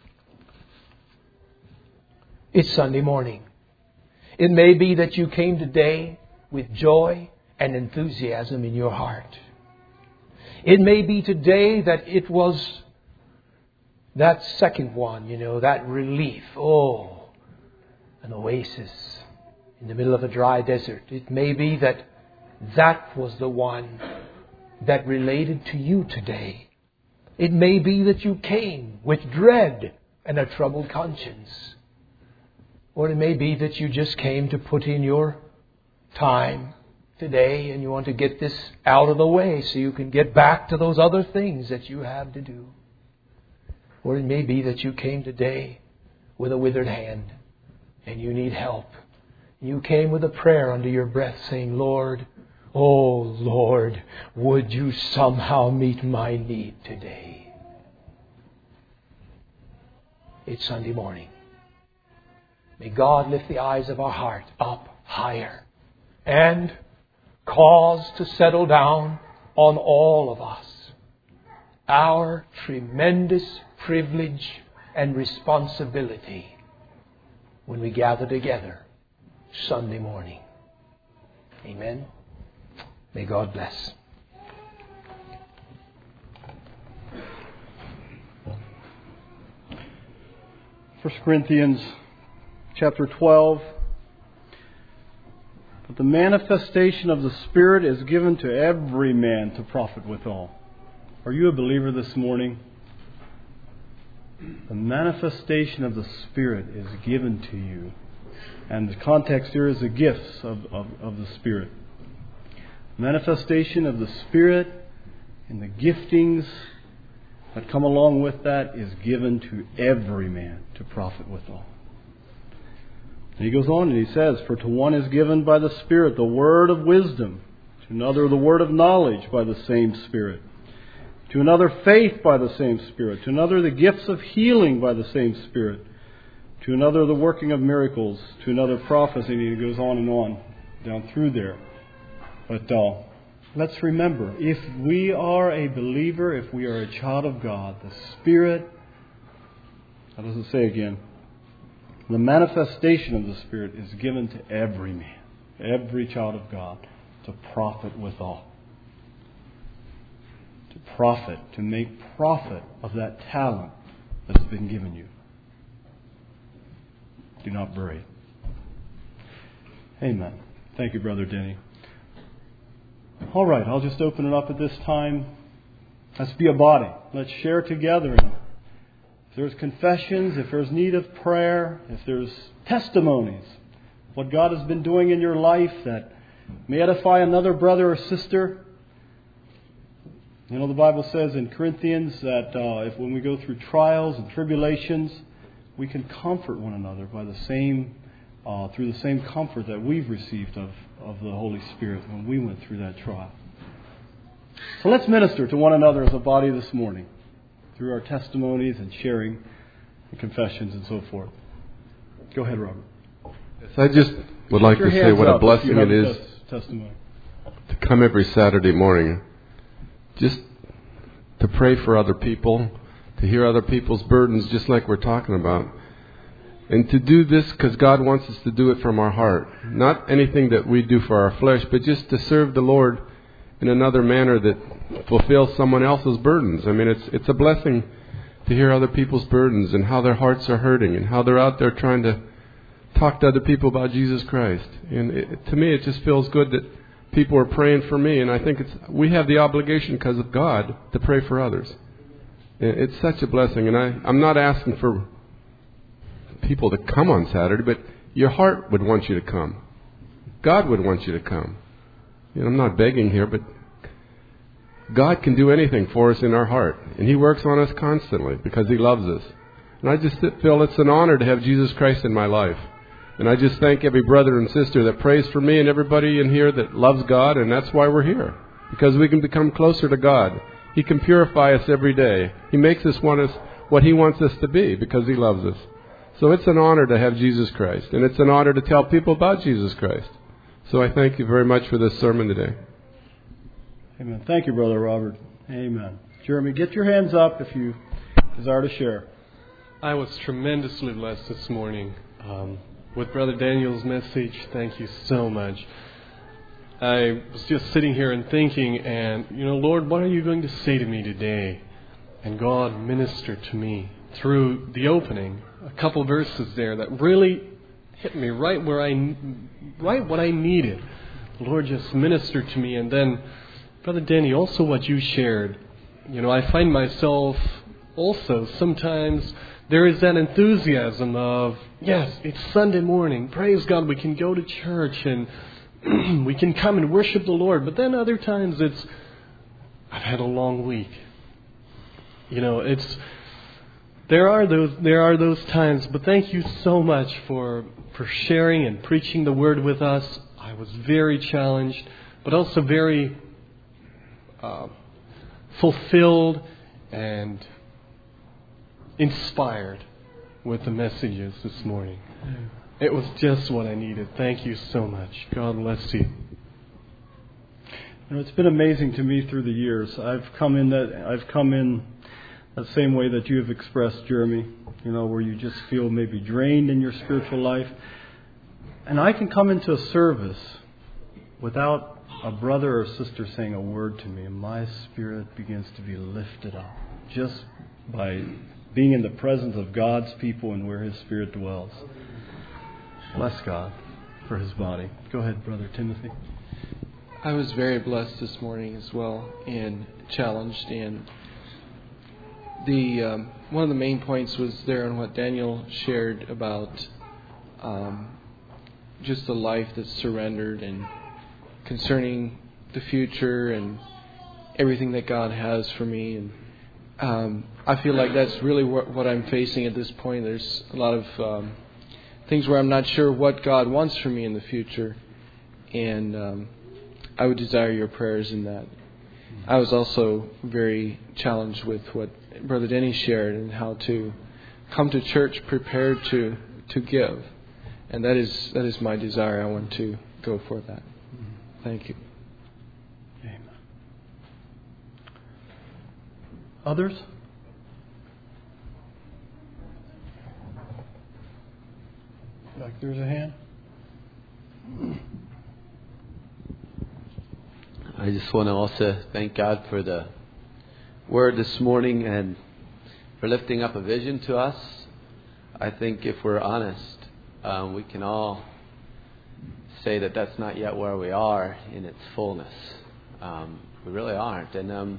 It's Sunday morning. It may be that you came today with joy and enthusiasm in your heart. It may be today that it was that second one, that relief. Oh, an oasis in the middle of a dry desert. It may be that was the one that related to you today. It may be that you came with dread and a troubled conscience. Or it may be that you just came to put in your time today and you want to get this out of the way so you can get back to those other things that you have to do. Or it may be that you came today with a withered hand and you need help. You came with a prayer under your breath saying, Lord, oh Lord, would you somehow meet my need today? It's Sunday morning. May God lift the eyes of our heart up higher and cause to settle down on all of us our tremendous privilege and responsibility when we gather together Sunday morning. Amen. May God bless. First Corinthians chapter 12. But the manifestation of the Spirit is given to every man to profit withal. Are you a believer this morning? The manifestation of the Spirit is given to you. And the context here is the gifts of the Spirit. Manifestation of the Spirit and the giftings that come along with that is given to every man to profit withal. And he goes on and he says, for to one is given by the Spirit the word of wisdom To another, the word of knowledge by the same Spirit. To another, faith by the same Spirit. To another, the gifts of healing by the same Spirit. To another, the working of miracles. To another, prophecy. And it goes on and on down through there. But let's remember, if we are a believer, if we are a child of God, the Spirit, how does it say again? The manifestation of the Spirit is given to every man, every child of God, to profit withal. To profit, to make profit of that talent that's been given you. Do not bury it. Amen. Thank you, Brother Denny. All right, I'll just open it up at this time. Let's be a body. Let's share together. If there's confessions, if there's need of prayer, if there's testimonies, what God has been doing in your life that may edify another brother or sister. You know, the Bible says in Corinthians that if when we go through trials and tribulations, we can comfort one another by the same, through the same comfort that we've received of the Holy Spirit when we went through that trial. So let's minister to one another as a body this morning through our testimonies and sharing and confessions and so forth. Go ahead, Robert. Yes, I just would like to say what a blessing it is testimony to come every Saturday morning, just to pray for other people, to hear other people's burdens, just like we're talking about. And to do this because God wants us to do it from our heart. Not anything that we do for our flesh, but just to serve the Lord in another manner that fulfills someone else's burdens. I mean, it's a blessing to hear other people's burdens and how their hearts are hurting and how they're out there trying to talk to other people about Jesus Christ. And to me, it just feels good that people are praying for me. And I think we have the obligation because of God to pray for others. It's such a blessing. And I'm not asking for people to come on Saturday, but your heart would want you to come. God would want you to come. You know, I'm not begging here, but God can do anything for us in our heart. And He works on us constantly because He loves us. And I just feel it's an honor to have Jesus Christ in my life. And I just thank every brother and sister that prays for me and everybody in here that loves God. And that's why we're here. Because we can become closer to God. He can purify us every day. He makes us what He wants us to be because He loves us. So it's an honor to have Jesus Christ. And it's an honor to tell people about Jesus Christ. So I thank you very much for this sermon today. Amen. Thank you, Brother Robert. Amen. Jeremy, get your hands up if you desire to share. I was tremendously blessed this morning with Brother Daniel's message. Thank you so much. I was just sitting here and thinking, and, Lord, what are you going to say to me today? And God ministered to me through the opening, a couple verses there that really hit me right what I needed. The Lord just ministered to me. And then, Brother Danny, also what you shared. I find myself also sometimes there is that enthusiasm of, yes, it's Sunday morning. Praise God, we can go to church and we can come and worship the Lord. But then other times I've had a long week. There are those times, but thank you so much for sharing and preaching the Word with us. I was very challenged, but also very fulfilled and inspired with the messages this morning. It was just what I needed. Thank you so much. God bless you. It's been amazing to me through the years. I've come in that same way that you have expressed, Jeremy, where you just feel maybe drained in your spiritual life. And I can come into a service without a brother or sister saying a word to me, and my spirit begins to be lifted up just by being in the presence of God's people and where His Spirit dwells. Bless God for His body. Go ahead, Brother Timothy. I was very blessed this morning as well and challenged, and one of the main points was there on what Daniel shared about just a life that's surrendered and concerning the future and everything that God has for me. And I feel like that's really what I'm facing at this point. There's a lot of things where I'm not sure what God wants for me in the future. And I would desire your prayers in that. I was also very challenged with what Brother Denny shared and how to come to church prepared to give. And that is my desire. I want to go for that. Thank you. Amen. Others? Like there's a hand. I just want to also thank God for the word this morning and for lifting up a vision to us. I think if we're honest, we can all say that that's not yet where we are in its fullness. We really aren't. And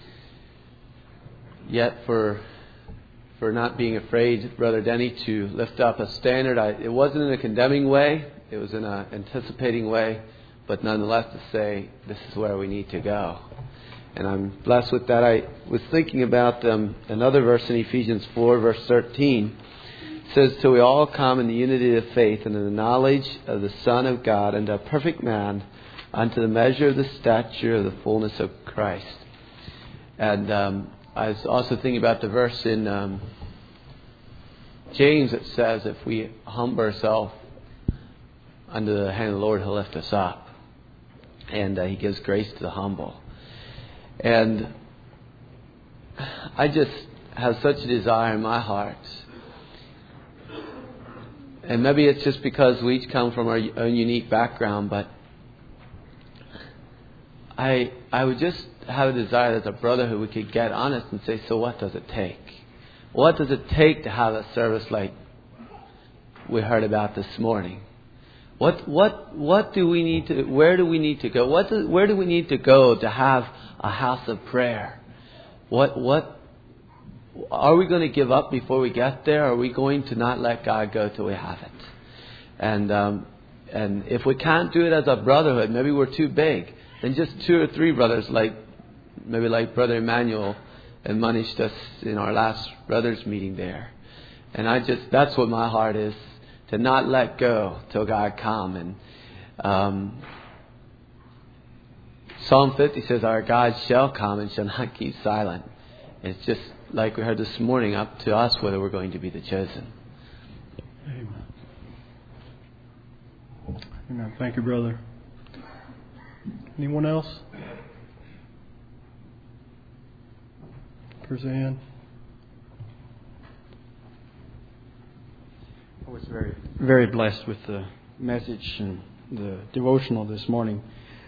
yet for not being afraid, Brother Denny, to lift up a standard, it wasn't in a condemning way. It was in an anticipating way. But nonetheless to say, this is where we need to go. And I'm blessed with that. I was thinking about another verse in Ephesians 4, verse 13. It says, till we all come in the unity of faith and in the knowledge of the Son of God, unto a perfect man, unto the measure of the stature of the fullness of Christ. And I was also thinking about the verse in James that says, if we humble ourselves under the hand of the Lord, He'll lift us up. And He gives grace to the humble. And I just have such a desire in my heart. And maybe it's just because we each come from our own unique background, but I would just have a desire as a brotherhood we could get honest and say, so what does it take? What does it take to have a service like we heard about this morning? What do we need to? Where do we need to go? Where do we need to go to have a house of prayer? What are we going to give up before we get there? Or are we going to not let God go till we have it? And if we can't do it as a brotherhood, maybe we're too big. Then just 2 or 3 brothers, like Brother Emmanuel admonished us in our last brothers meeting there. And that's what my heart is. To not let go till God come. And Psalm 50 says, our God shall come and shall not keep silent. And it's just like we heard this morning, up to us whether we're going to be the chosen. Amen. Amen. Thank you, brother. Anyone else? There's a hand. I was very, very blessed with the message and the devotional this morning.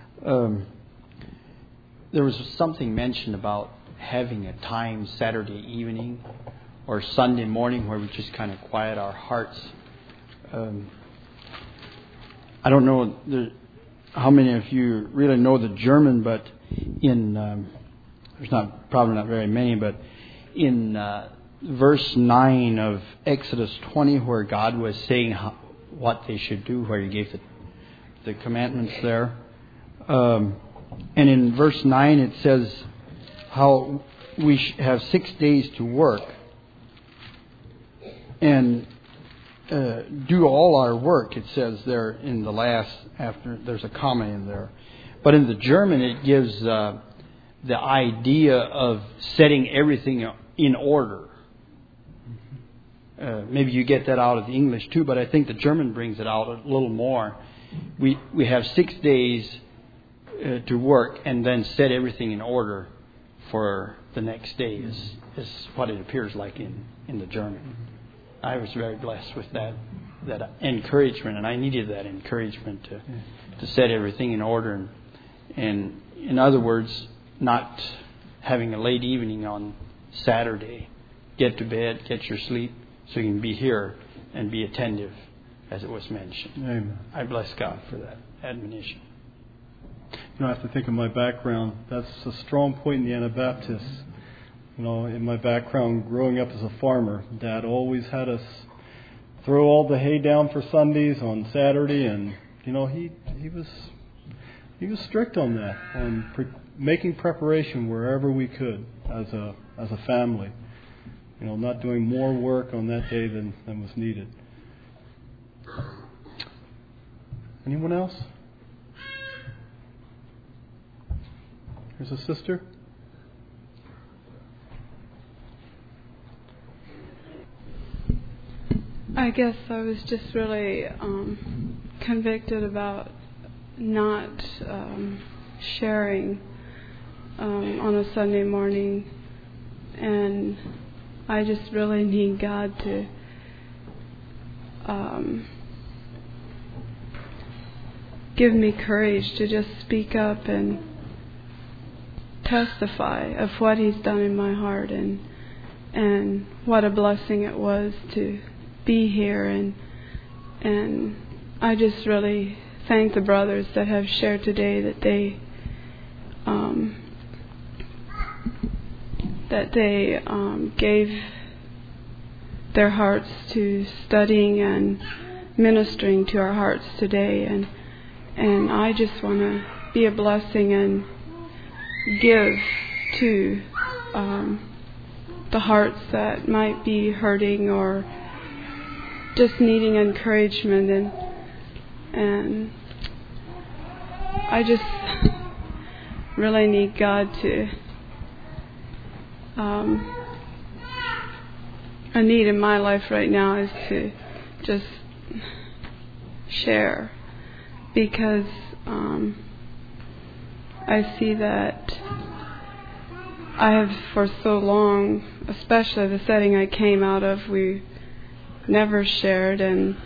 There was something mentioned about having a time Saturday evening or Sunday morning where we just kind of quiet our hearts. I don't know how many of you really know the German, but there's probably not very many, but in verse 9 of Exodus 20, where God was saying what they should do, where He gave the commandments there. And in verse 9 it says how we have 6 days to work and do all our work. It says there in the last, after there's a comma in there. But in the German it gives the idea of setting everything in order. Maybe you get that out of the English too, but I think the German brings it out a little more. We have 6 days to work and then set everything in order for the next day is what it appears like in the German. I was very blessed with that encouragement, and I needed that encouragement to set everything in order. And in other words, not having a late evening on Saturday. Get to bed, get your sleep, so you can be here and be attentive, as it was mentioned. Amen. I bless God for that admonition. I have to think of my background. That's a strong point in the Anabaptists. In my background, growing up as a farmer, Dad always had us throw all the hay down for Sundays on Saturday, and he was strict on that, on making preparation wherever we could as a family. Not doing more work on that day than was needed. Anyone else? There's a sister. I guess I was just really convicted about not sharing on a Sunday morning, and I just really need God to give me courage to just speak up and testify of what He's done in my heart, and what a blessing it was to be here, and I just really thank the brothers that have shared today that they gave their hearts to studying and ministering to our hearts today, and I just want to be a blessing and give to the hearts that might be hurting or just needing encouragement, and I just really need God to a need in my life right now is to just share, because I see that I have for so long, especially the setting I came out of, we never shared, and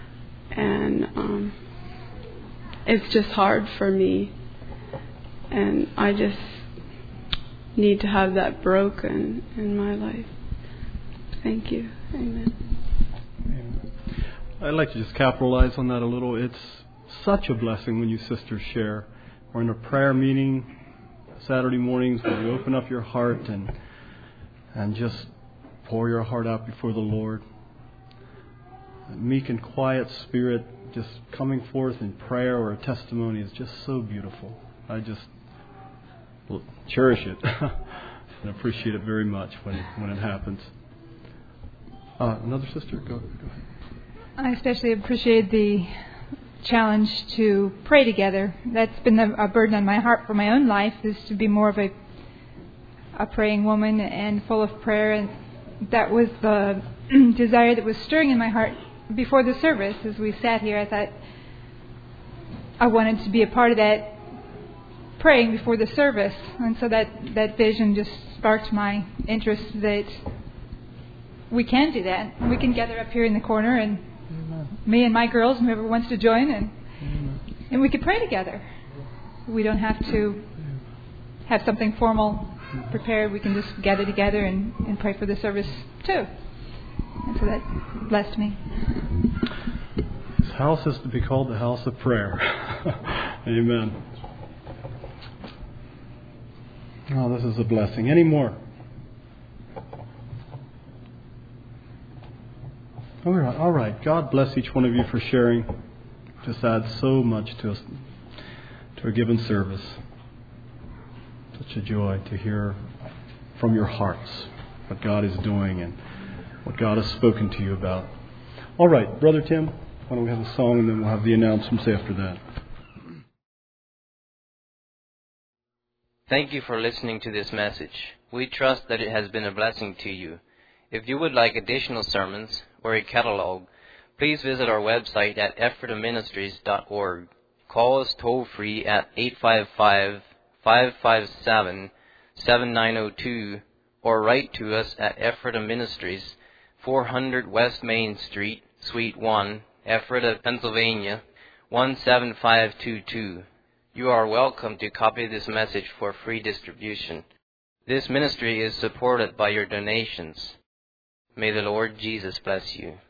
it's just hard for me, and I just need to have that broken in my life. Thank you. Amen. I'd like to just capitalize on that a little. It's such a blessing when you sisters share. We're in a prayer meeting Saturday mornings where you open up your heart and just pour your heart out before the Lord. A meek and quiet spirit just coming forth in prayer or a testimony is just so beautiful. I just cherish it and appreciate it very much when it happens. Another sister, go ahead. I especially appreciate the challenge to pray together. That's been a burden on my heart for my own life, is to be more of a praying woman and full of prayer. And that was the desire that was stirring in my heart before the service. As we sat here, I thought I wanted to be a part of that praying before the service. And so that vision just sparked my interest that we can do that. We can gather up here in the corner, and me and my girls, and whoever wants to join, and we could pray together. We don't have to have something formal prepared. We can just gather together and pray for the service too. And so that blessed me. This house is to be called the house of prayer. Amen. Oh, this is a blessing. Any more? All right. God bless each one of you for sharing. Just adds so much to us, to a given service. Such a joy to hear from your hearts what God is doing and what God has spoken to you about. All right, Brother Tim, why don't we have a song and then we'll have the announcements after that. Thank you for listening to this message. We trust that it has been a blessing to you. If you would like additional sermons or a catalog, please visit our website at ephrataministries.org. Call us toll-free at 855-557-7902 or write to us at Ephrata Ministries, 400 West Main Street, Suite 1, Ephrata, Pennsylvania, 17522. You are welcome to copy this message for free distribution. This ministry is supported by your donations. May the Lord Jesus bless you.